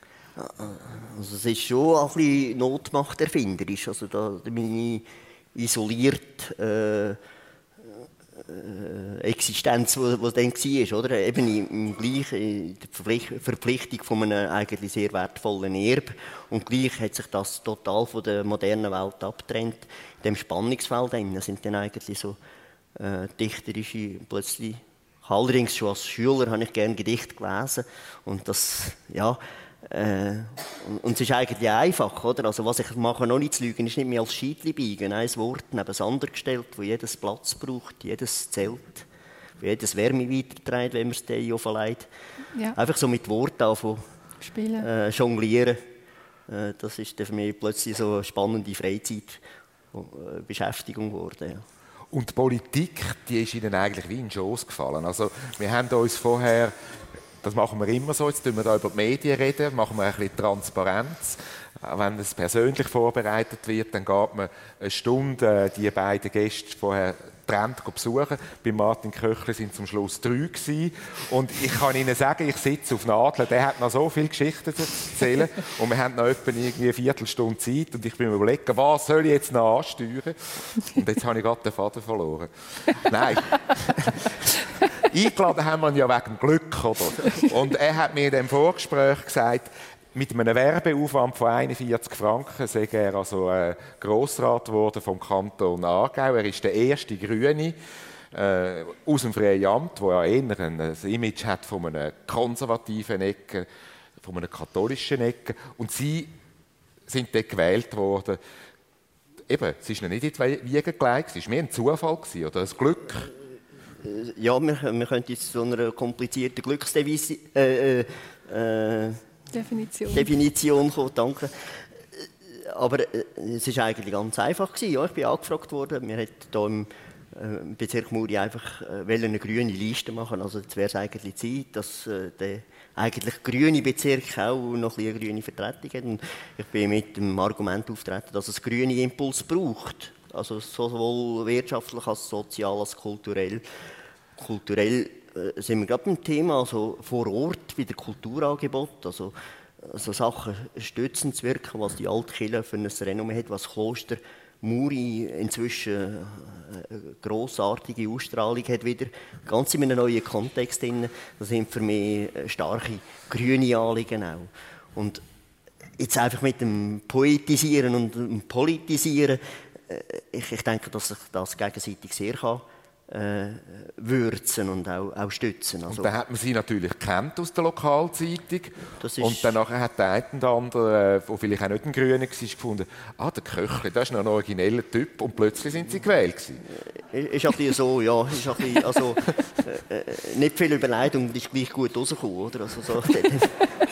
Also es ist schon ein bisschen notmachterfinderisch. Also da, da bin ich isoliert äh, äh, Existenz, die dann war. Oder? Eben im gleich, in der Verpflichtung von einem eigentlich sehr wertvollen Erbe. Und gleich hat sich das total von der modernen Welt abgetrennt. In diesem Spannungsfeld sind dann eigentlich so äh, dichterische plötzlich. Allerdings schon als Schüler habe ich gerne Gedichte gelesen. Und das, ja, äh, und, und es ist eigentlich einfach, oder? Also was ich mache, noch nicht zu lügen, ist nicht mehr als Scheitli biegen, ein Wort neben das andere gestellt, wo jedes Platz braucht, jedes Zelt, wo jedes Wärme weiterträgt, wenn man es dem verleiht. Ja. Einfach so mit Worten anfangen, spielen, äh, jonglieren. Äh, das ist für mich plötzlich so eine spannende Freizeitbeschäftigung geworden. Ja. Und die Politik, die ist Ihnen eigentlich wie in den Schoss gefallen. Also, wir haben uns vorher, das machen wir immer so, jetzt reden wir da über die Medien, reden, machen wir ein bisschen Transparenz. Wenn es persönlich vorbereitet wird, dann geht man eine Stunde die beiden Gäste vorher getrennt besuchen. Bei Martin Köchler sind zum Schluss drei gewesen. Und ich kann Ihnen sagen, ich sitze auf Nadeln, der hat noch so viele Geschichten zu erzählen. Und wir haben noch etwa irgendwie eine Viertelstunde Zeit. Und ich bin mir überlegen, was soll ich jetzt noch ansteuern? Und jetzt habe ich gerade den Faden verloren. Nein. Eingeladen haben wir ihn ja wegen Glück, oder? Und er hat mir in dem Vorgespräch gesagt, mit einem Werbeaufwand von einundvierzig Franken sei er also äh, Grossrat geworden vom Kanton Aargau. Er ist der erste Grüne äh, aus dem Freien Amt, der ja eher ein, ein Image hat von einer konservativen Ecke, von einer katholischen Ecke. Und Sie sind dort gewählt worden. Eben, es ist noch nicht in die Wiege gelegt, es war mehr ein Zufall gewesen, oder ein Glück. Ja, wir, wir können jetzt so einer komplizierten Glücksdevise äh, äh, Definition. Definition gekommen, danke. Aber äh, es war eigentlich ganz einfach gewesen. Ja, ich bin angefragt worden. Wir hätten hier im äh, Bezirk Muri einfach äh, eine grüne Liste machen. Also jetzt wäre es eigentlich Zeit, dass äh, der eigentlich grüne Bezirk auch noch ein eine grüne Vertretung hat. Und ich bin mit dem Argument auftreten, dass es grüne Impuls braucht. Also sowohl wirtschaftlich als sozial als kulturell. Kulturell äh, sind wir gerade beim Thema, also vor Ort wieder Kulturangebot, also, also Sachen stützend zu wirken, was die alte Kirche für ein Renommee hat, was Kloster Muri inzwischen eine grossartige Ausstrahlung hat wieder, ganz in einem neuen Kontext drin. Das sind für mich starke grüne Anliegen auch. Und jetzt einfach mit dem Poetisieren und dem Politisieren, ich, ich denke, dass sich das gegenseitig sehr kann äh, würzen und auch, auch stützen. Also, und dann hat man sie natürlich kennt aus der Lokalzeitung. Das ist und dann hat der eine oder andere, der vielleicht auch nicht ein Grüner war, gefunden, ah, der Köchli, das ist noch ein origineller Typ. Und plötzlich sind sie gewählt gewesen. Ist ein bisschen so, ja. Ist ein bisschen, also, äh, nicht viel Überleidung, ist gleich gut rausgekommen, oder? Also so, dem,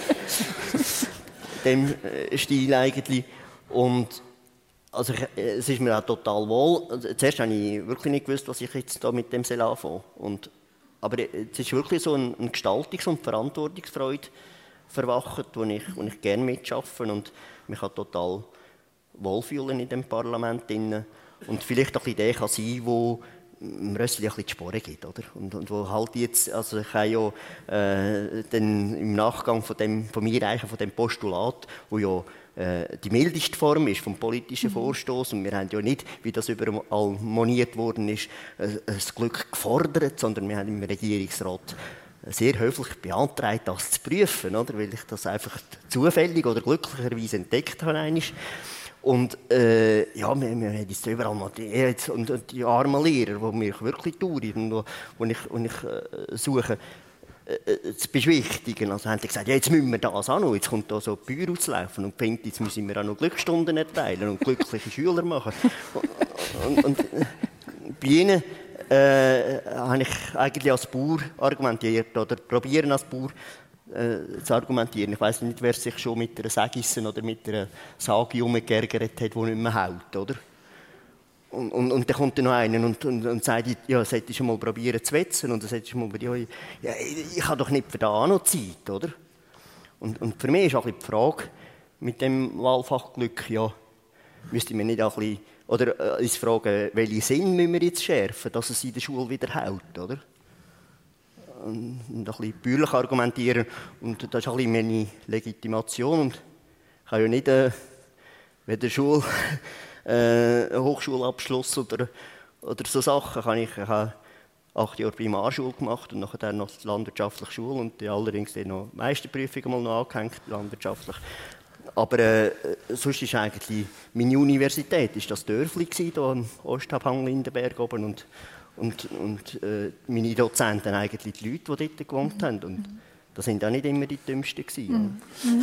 dem Stil eigentlich. Und also ich, es ist mir auch total wohl. Also, zuerst habe ich wirklich nicht gewusst, was ich jetzt da mit dem soll anfangen soll. Aber es ist wirklich so eine, eine Gestaltungs- und Verantwortungsfreude verwacht, wo ich, wo ich gerne mitarbeite und mich auch total wohlfühlen in dem Parlament. Und vielleicht auch eine Idee kann sein, wo dem Rössli ein bisschen die Sporen gibt, oder? Und, und wo halt jetzt, also ich habe ja äh, dann im Nachgang von dem, von mir eigentlich von dem Postulat, wo ja äh, die mildeste Form ist vom politischen Vorstoß, und wir haben ja nicht, wie das überall moniert worden ist, äh, das Glück gefordert, sondern wir haben im Regierungsrat sehr höflich beantragt, das zu prüfen, oder? Weil ich das einfach zufällig oder glücklicherweise entdeckt habe. Und äh, ja, wir, wir haben jetzt überall mal die, und, und die armen Lehrer, die mich wirklich touren und wo ich, wo ich äh, suche, äh, zu beschwichtigen. Also haben die gesagt, ja, jetzt müssen wir das auch noch, jetzt kommt da so ein Büro zu laufen und findet, jetzt müssen wir auch noch Glücksstunden erteilen und glückliche Schüler machen. Und, und, und äh, bei ihnen äh, habe ich eigentlich als Bauer argumentiert, oder probieren als Bauer äh, zu argumentieren. Ich weiss nicht, wer sich schon mit einer Sägissen oder mit einer Sage umgeärgert hat, die nicht mehr hält, oder? Und, und, und dann kommt dann noch einer und, und, und sagt, ja, solltest du mal probieren zu wetzen, und dann solltest du mal, ja, ja, ich, ich habe doch nicht für das auch noch Zeit, oder? Und, und für mich ist auch ein bisschen die Frage mit dem Wahlfachglück, ja, müsste man nicht auch ein bisschen, oder äh, ist die Frage, welchen Sinn müssen wir jetzt schärfen, dass es in der Schule wieder hält, oder? Und, und ein bisschen bäuerlich argumentieren, und das ist ein bisschen meine Legitimation, und ich habe ja nicht äh, weder Schule, äh, Hochschulabschluss oder, oder so Sachen. Kann ich, ich habe acht Jahre Primarschule gemacht und nachher noch die landwirtschaftliche Schule und die allerdings dann noch Meisterprüfung mal noch angehängt, landwirtschaftlich. Aber äh, sonst ist eigentlich meine Universität ist das Dörfli hier am Ostabhang Lindenberg oben, und, und, und äh, meine Dozenten eigentlich die Leute, die dort gewohnt haben. Und das sind auch nicht immer die Dümmsten gewesen. Mhm.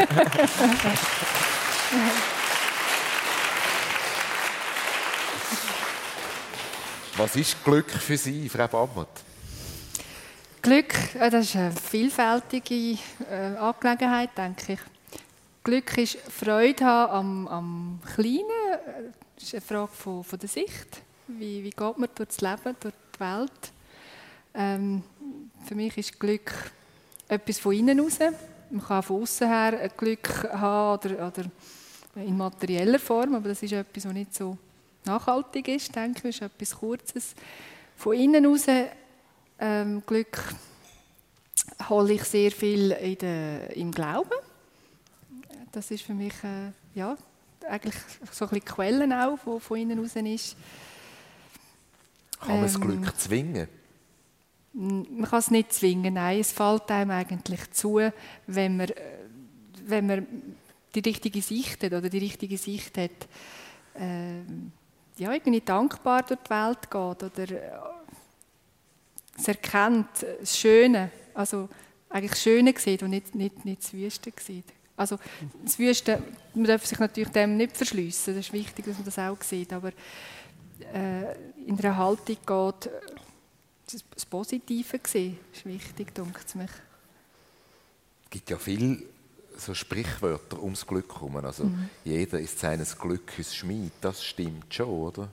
Was ist Glück für Sie, Frau Bammert? Glück, das ist eine vielfältige äh, Angelegenheit, denke ich. Glück ist Freude haben am, am Kleinen. Das ist eine Frage von, von der Sicht. Wie, wie geht man durch das Leben, durch die Welt? Ähm, für mich ist Glück etwas von innen raus. Man kann von außen her ein Glück haben oder, oder in materieller Form, aber das ist etwas, was nicht so nachhaltig ist, denke ich. Das ist etwas Kurzes. Von innen raus ähm, Glück hole ich sehr viel in der, im Glauben. Das ist für mich äh, ja, eigentlich so ein bisschen die Quelle auch, die von innen raus ist. Kann man das Ähm, Glück zwingen? Man kann es nicht zwingen, nein. Es fällt einem eigentlich zu, wenn man, wenn man die richtige Sicht hat oder die richtige Sicht hat, äh, ja, irgendwie dankbar durch die Welt geht oder es erkennt, das Schöne, also eigentlich das Schöne sieht und nicht, nicht, nicht das Wüste sieht. Also das Wüste, man darf sich natürlich dem nicht verschliessen, das ist wichtig, dass man das auch sieht, aber äh, in der Haltung geht, das Positive sehen, ist wichtig, denke ich. Es gibt ja viele so Sprichwörter ums Glück kommen. Also mhm. jeder ist seines Glückes Schmied. Das stimmt schon, oder?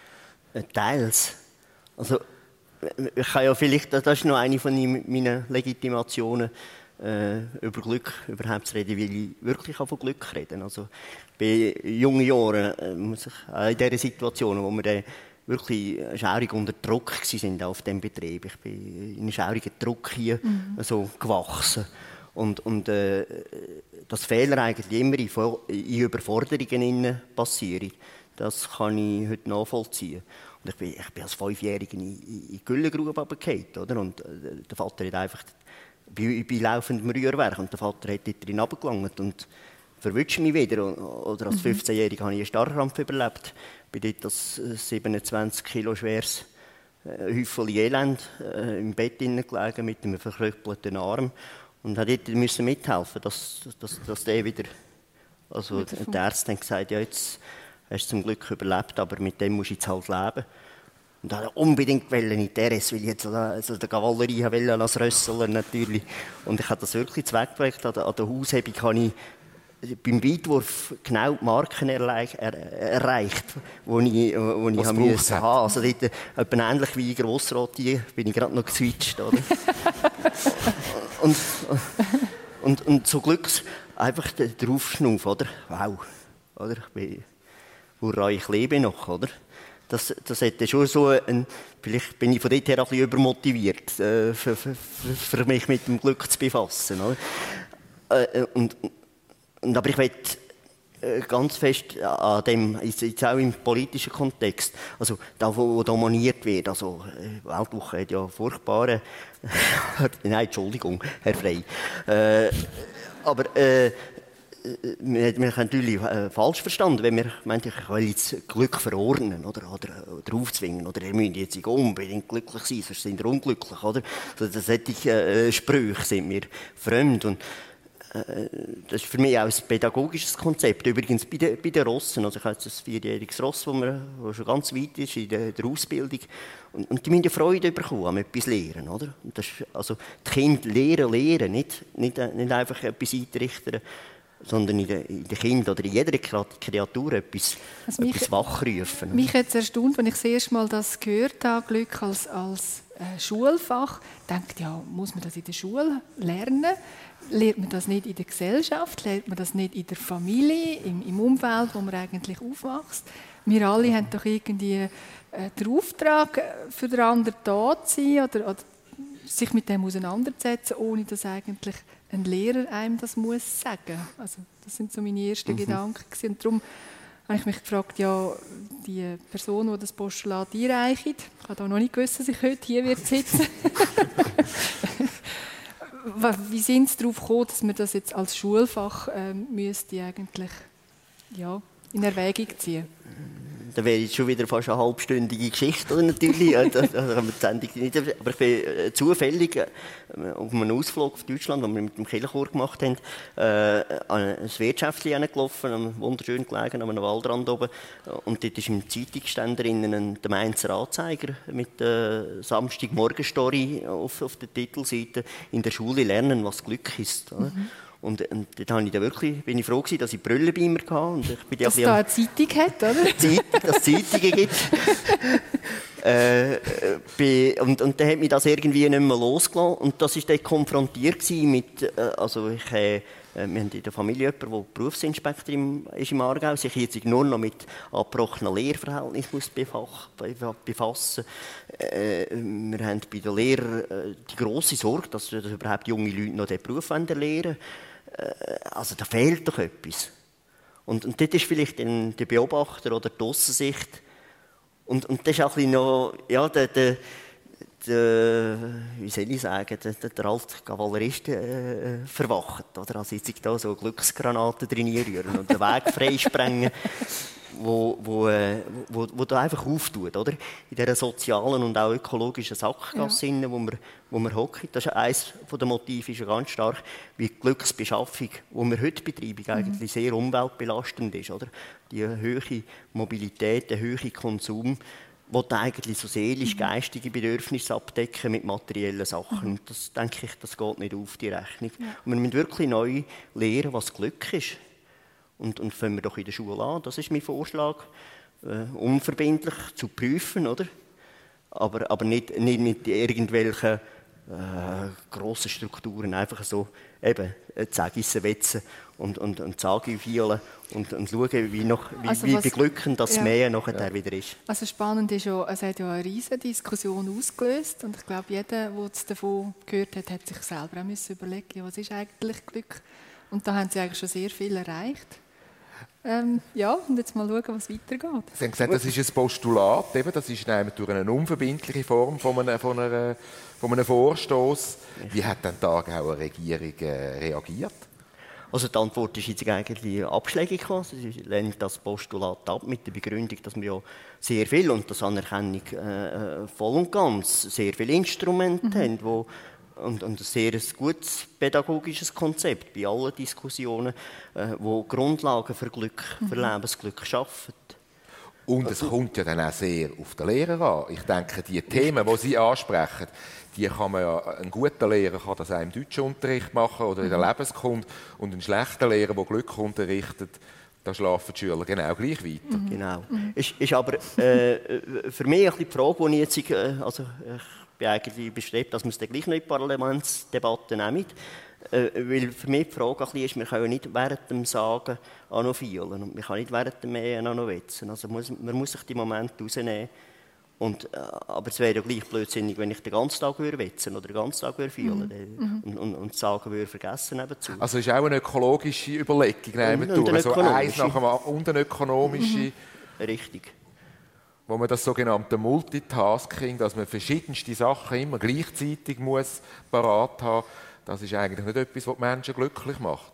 Teils. Also ich kann ja vielleicht, das ist noch eine von meinen Legitimationen, äh, über Glück überhaupt zu reden, weil ich wirklich von Glück reden. Also bei jungen Jahren, äh, muss ich, äh, in dieser Situation, wo wir dann wirklich schaurig unter Druck waren auf diesem Betrieb. Ich bin in einem schaurigen Druck hier mhm. so gewachsen. Und, und äh, dass Fehler eigentlich immer in, in Überforderungen passieren, das kann ich heute nachvollziehen. Und ich bin, ich bin als Fünfjähriger in, in die Güllengrube runtergefallen, oder? Und äh, der Vater hat einfach bei, bei laufendem Rührwerk und der Vater hat dort drin runtergelangt und verwünscht mich wieder. Oder als fünfzehnjähriger habe ich einen Starrkrampf überlebt. Ich bin dort als siebenundzwanzig Kilo schweres äh, Häufchen Elend äh, im Bett gelegen mit einem verkrüppelten Arm und musste dort müssen mithelfen, dass, dass, dass der wieder... Also die Ärzte haben gesagt, ja, jetzt hast du zum Glück überlebt, aber mit dem musst du jetzt halt leben. Und er wollte unbedingt in die Terrasse, weil ich jetzt also der Kavallerie wollte als Rösseln natürlich. Und ich habe das wirklich zweckgebracht. An der, an der Haushebung habe ich beim Weitwurf genau die Marken erleich, er, erreicht, die ich, wo ich haben musste. Aha, also dort, etwa ähnlich wie Grossrat hier, bin ich gerade noch geswitcht. Oder? und, und, und so Glücks einfach draufschnaufen, oder? Wow. Oder? Ich bin, hurra, ich lebe noch, oder? Das, das hätte schon so ein, vielleicht bin ich von dort her ein bisschen übermotiviert, äh, für, für, für mich mit dem Glück zu befassen. Oder? Äh, und, und, aber ich möchte äh, ganz fest an dem, jetzt auch im politischen Kontext, also da, wo, wo dominiert wird, also äh, Weltwoche hat ja furchtbare, nein, Entschuldigung, Herr Frey, äh, aber äh, wir haben natürlich äh, falsch verstanden, wenn wir meinen, ich will jetzt Glück verordnen oder, oder, oder aufzwingen oder ihr müsst jetzt unbedingt glücklich sein, sonst sind wir unglücklich. Oder? Also, das solche äh, Sprüche sind mir fremd. Und, äh, das ist für mich auch ein pädagogisches Konzept. Übrigens bei den, bei den Rossen. Also ich habe jetzt ein vierjähriges Ross, das schon ganz weit ist in der, der Ausbildung. Und, und die müssen Freude bekommen am etwas Lehren. Oder? Und das ist, also die Kinder lehren, lehren, nicht, nicht, nicht einfach etwas eintrichtern, sondern in den, in den Kindern oder in jeder Kreatur etwas, also mich, etwas wachrufen. Mich hat es erstaunt, als ich das erste Mal das gehört habe, Glück als, als äh, Schulfach. Ich dachte, ja, muss man das in der Schule lernen? Lernt man das nicht in der Gesellschaft? Lernt man das nicht in der Familie, im, im Umfeld, wo man eigentlich aufwächst? Wir alle haben doch irgendwie äh, den Auftrag, für den anderen da zu sein oder, oder sich mit dem auseinanderzusetzen, ohne dass eigentlich ein Lehrer einem das muss sagen. Also das sind so meine ersten mhm. Gedanken gewesen. Und darum habe ich mich gefragt, ja, die Person, die das Postulat einreicht, ich habe auch noch nicht gewusst, dass ich heute hier wird sitzen. Wie sind Sie darauf gekommen, dass man das jetzt als Schulfach ähm, müsste eigentlich ja, in Erwägung ziehen? Da wäre jetzt schon wieder fast eine halbstündige Geschichte, natürlich. Also, aber ich bin zufällig auf einem Ausflug auf Deutschland, den wir mit dem Kirchenchor gemacht haben, äh, an ein Wirtschaftchen gelaufen, wunderschön gelegen, an einem Waldrand oben. Und dort ist im Zeitungsständer der Mainzer Anzeiger mit der Samstagmorgen-Story auf, auf der Titelseite «In der Schule lernen, was Glück ist». Mhm. Und, und dort habe ich da wirklich, bin ich froh gewesen, dass ich Brille bei mir hatte. Und ich bin dass es da eine Zeitung hat, oder? Zeit, dass es Zeitungen gibt. äh, bei, und, und dann hat mich das irgendwie nicht mehr losgelassen. Und das war dann konfrontiert mit, äh, also ich, äh, wir haben in der Familie jemanden, der Berufsinspektor im, ist im Aargau, sich jetzt nur noch mit abgebrochenen Lehrverhältnissen befassen. Äh, wir haben bei den Lehrern äh, die grosse Sorge, dass, dass überhaupt junge Leute noch diesen Beruf lernen wollen. Also da fehlt doch etwas. Und, und dort ist vielleicht der Beobachter oder die Aussensicht. Und, und das ist auch ein bisschen noch, ja, der, der, der wie soll ich sagen, der, der alte Kavallerist äh, verwacht. Oder? Also jetzt da so Glücksgranaten drin rühren und den Weg freisprengen, wo, wo, äh, wo, wo da einfach auftut, oder? In dieser sozialen und auch ökologischen Sackgasse, ja. wo wir, wo wir hocken. Das ist eines der Motive, ist ja ganz stark, wie die Glücksbeschaffung, die wir heute betreiben, eigentlich mhm. sehr umweltbelastend ist, oder? Die hohe Mobilität, der hohe Konsum will eigentlich so seelisch-geistige Bedürfnisse abdecken mit materiellen Sachen. Mhm. Das denke ich, das geht nicht auf die Rechnung. Ja. Und wir müssen wirklich neu lernen, was Glück ist. Und, und fangen wir doch in der Schule an. Das ist mein Vorschlag. Äh, unverbindlich zu prüfen, oder? Aber, aber nicht, nicht mit irgendwelchen äh, grossen Strukturen. Einfach so eben Zägisse wetzen und, und, und Zagi fielen und, und schauen, wie, noch, wie, also wie was, beglückend das ja. Meer nachher ja. wieder ist. Also spannend ist ja, es hat ja eine riesige Diskussion ausgelöst und ich glaube, jeder, der davon gehört hat, hat sich selber auch müssen überlegen, was ist eigentlich Glück? Und da haben sie eigentlich schon sehr viel erreicht. Ähm, ja, und jetzt mal schauen, was weitergeht. Sie haben gesagt, das ist ein Postulat, eben, das ist durch eine unverbindliche Form von einem, von einer, von einem Vorstoß. Wie hat dann die Aargauer Regierung äh, reagiert? Also die Antwort ist jetzt eigentlich abschlägig gekommen. Sie lehnt das Postulat ab mit der Begründung, dass wir ja sehr viel, und das anerkenne ich äh, voll und ganz, sehr viele Instrumente mhm. haben, wo Und, und ein sehr gutes pädagogisches Konzept bei allen Diskussionen, äh, wo Grundlagen für Glück, mhm. für Lebensglück schaffen. Und es kommt ja dann auch sehr auf den Lehrer an. Ich denke, die Themen, die Sie ansprechen, die kann man ja, ein guter Lehrer kann das auch im Deutschunterricht machen oder in der Lebenskunde. Und ein schlechter Lehrer, der Glück unterrichtet, da schlafen die Schüler genau gleich weiter. Mhm. Genau. Mhm. Ist, ist aber äh, für mich ein bisschen die Frage, die ich jetzt... Äh, also, ich bin eigentlich bestrebt, dass wir es dann gleich noch in die Parlamentsdebatte nehmen. Äh, weil für mich die Frage ein bisschen ist, wir können ja nicht während dem Sagen annovieren und wir können nicht während dem Mähen annowetzen. Also muss, man muss sich die Momente rausnehmen. Und, äh, aber es wäre ja gleich blödsinnig, wenn ich den ganzen Tag würde wetzen oder den ganzen Tag würde fielen mhm. und, und, und das Sagen würde vergessen nebenzu. Also ist auch eine ökologische Überlegung, nehmen wir durch. So eins nach dem anderen und eine ökonomische. Mhm. Richtig. Wo man das sogenannte Multitasking, dass man verschiedenste Sachen immer gleichzeitig muss parat haben, das ist eigentlich nicht etwas, was die Menschen glücklich macht.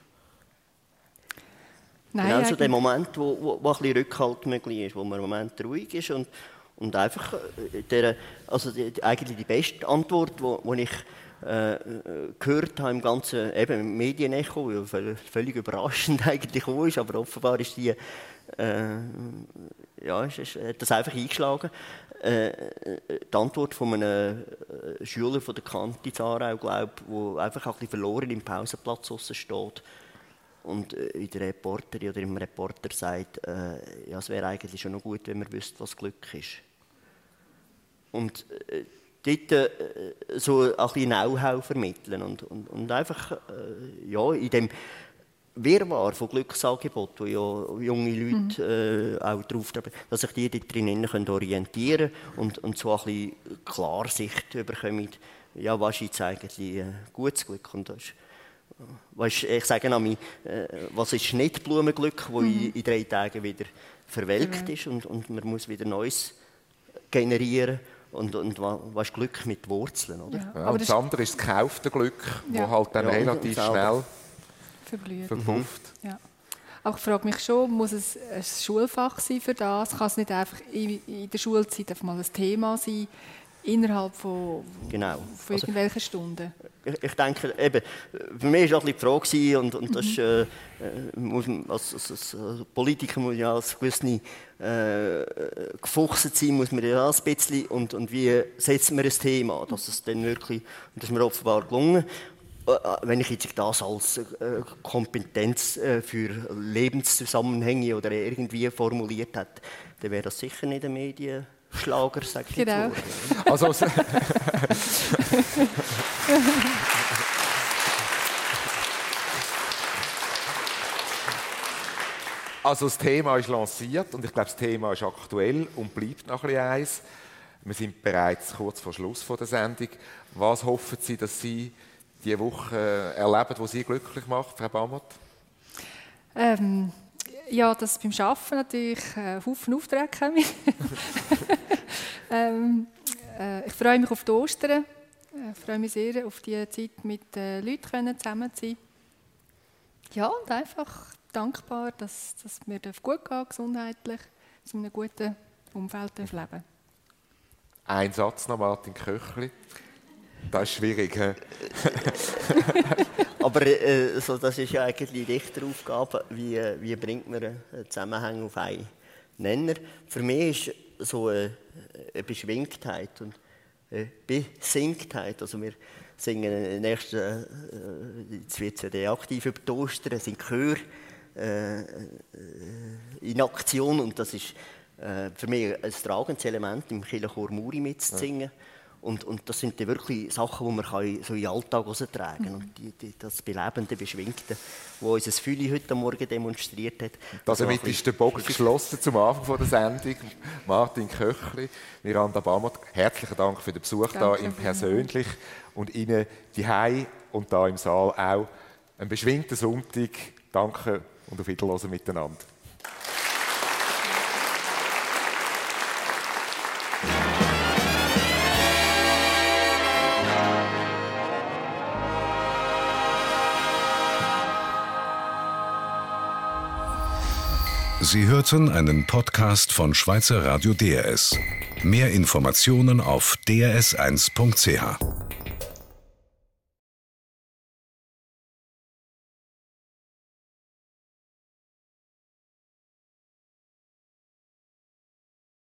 Nein, genau so der Moment, wo, wo, wo ein bisschen Rückhalt möglich ist, wo man im Moment ruhig ist und, und einfach der, also die, eigentlich die beste Antwort, wo, wo ich äh, gehört habe im ganzen eben Medienecho, die völlig überraschend eigentlich ist, aber offenbar ist die äh, ja, ist, ist, hat das einfach eingeschlagen. Äh, die Antwort von einem Schüler von der Kante in Aarau, glaube ich, der einfach ein bisschen verloren im Pausenplatz steht und in der Reporterin oder im Reporter sagt, äh, ja, es wäre eigentlich schon noch gut, wenn man wüsste, was Glück ist. Und äh, dort äh, so ein bisschen Know-how vermitteln und, und, und einfach äh, ja, in dem Wirrwarr von Glücksangeboten, wo ja junge Leute äh, auch drauf haben, dass sich die dort drinnen orientieren können und, und so ein bisschen Klarsicht bekommen, ja, was ist jetzt eigentlich äh, gutes Glück und das ist, weißt, ich sage einmal, äh, was ist nicht Blumenglück, das mhm. in, in drei Tagen wieder verwelkt mhm. ist und, und man muss wieder Neues generieren. Und, und was ist Glück mit Wurzeln, oder? Ja. Ja, und das andere ist das gekaufte Glück, das ja. halt dann ja, relativ schnell verblüht. verpufft. Ja. Aber ich frage mich schon, muss es ein Schulfach sein für das? Kann es nicht einfach in der Schulzeit einfach mal ein Thema sein, innerhalb von, genau. von irgendwelchen also, Stunden? Ich, ich denke, eben, für mich war das die Frage, und, und das mhm. äh, muss man, als, als, als Politiker muss ja als gewisse äh, gefuchset sein, muss man ja ein bisschen, und, und wie setzt man ein Thema, dass es dann wirklich, und das ist mir offenbar gelungen. Wenn ich jetzt das als äh, Kompetenz äh, für Lebenszusammenhänge oder irgendwie formuliert hätte, dann wäre das sicher nicht ein Medienschlager, sage ich genau. jetzt also, also das Thema ist lanciert und ich glaube, das Thema ist aktuell und bleibt noch ein bisschen eins. Wir sind bereits kurz vor Schluss von der Sendung. Was hoffen Sie, dass Sie diese Woche erleben, die Sie glücklich macht, Frau Bammert? Ähm, ja, dass beim Arbeiten natürlich äh, Haufen Aufträge kommen. ähm, äh, ich freue mich auf die Ostern. Ich freue mich sehr auf die Zeit, mit äh, Leuten zusammen zu sein. Ja, und einfach dankbar, dass, dass mir gut geht, gesundheitlich, dass wir in einem guten Umfeld leben. Ein Satz noch, Martin Köchli. Das ist schwierig. Aber äh, so, das ist ja eigentlich die Richteraufgabe, wie, wie bringt man einen Zusammenhang auf einen Nenner. Für mich ist so eine, eine Beschwingtheit und eine Besinktheit. Also wir singen den ersten, äh, jetzt wird es ja der aktiv über die Ostern, sind Chör äh, in Aktion und das ist äh, für mich ein tragendes Element, im Kirchenchor Muri mitzusingen. Ja. Und, und das sind dann wirklich Sachen, die man kann so in den Alltag tragen kann. Und die, die, das Belebende, Beschwingte, das unser Füli heute Morgen demonstriert hat. Damit also ist der Bogen geschlossen zum Anfang der Sendung. Martin Köchli, Miranda Bamert, herzlichen Dank für den Besuch hier im Persönlich. Und Ihnen daheim und hier im Saal auch einen beschwingten Sonntag. Danke und auf Wiederhören miteinander. Sie hörten einen Podcast von Schweizer Radio D R S. Mehr Informationen auf d r s eins punkt c h.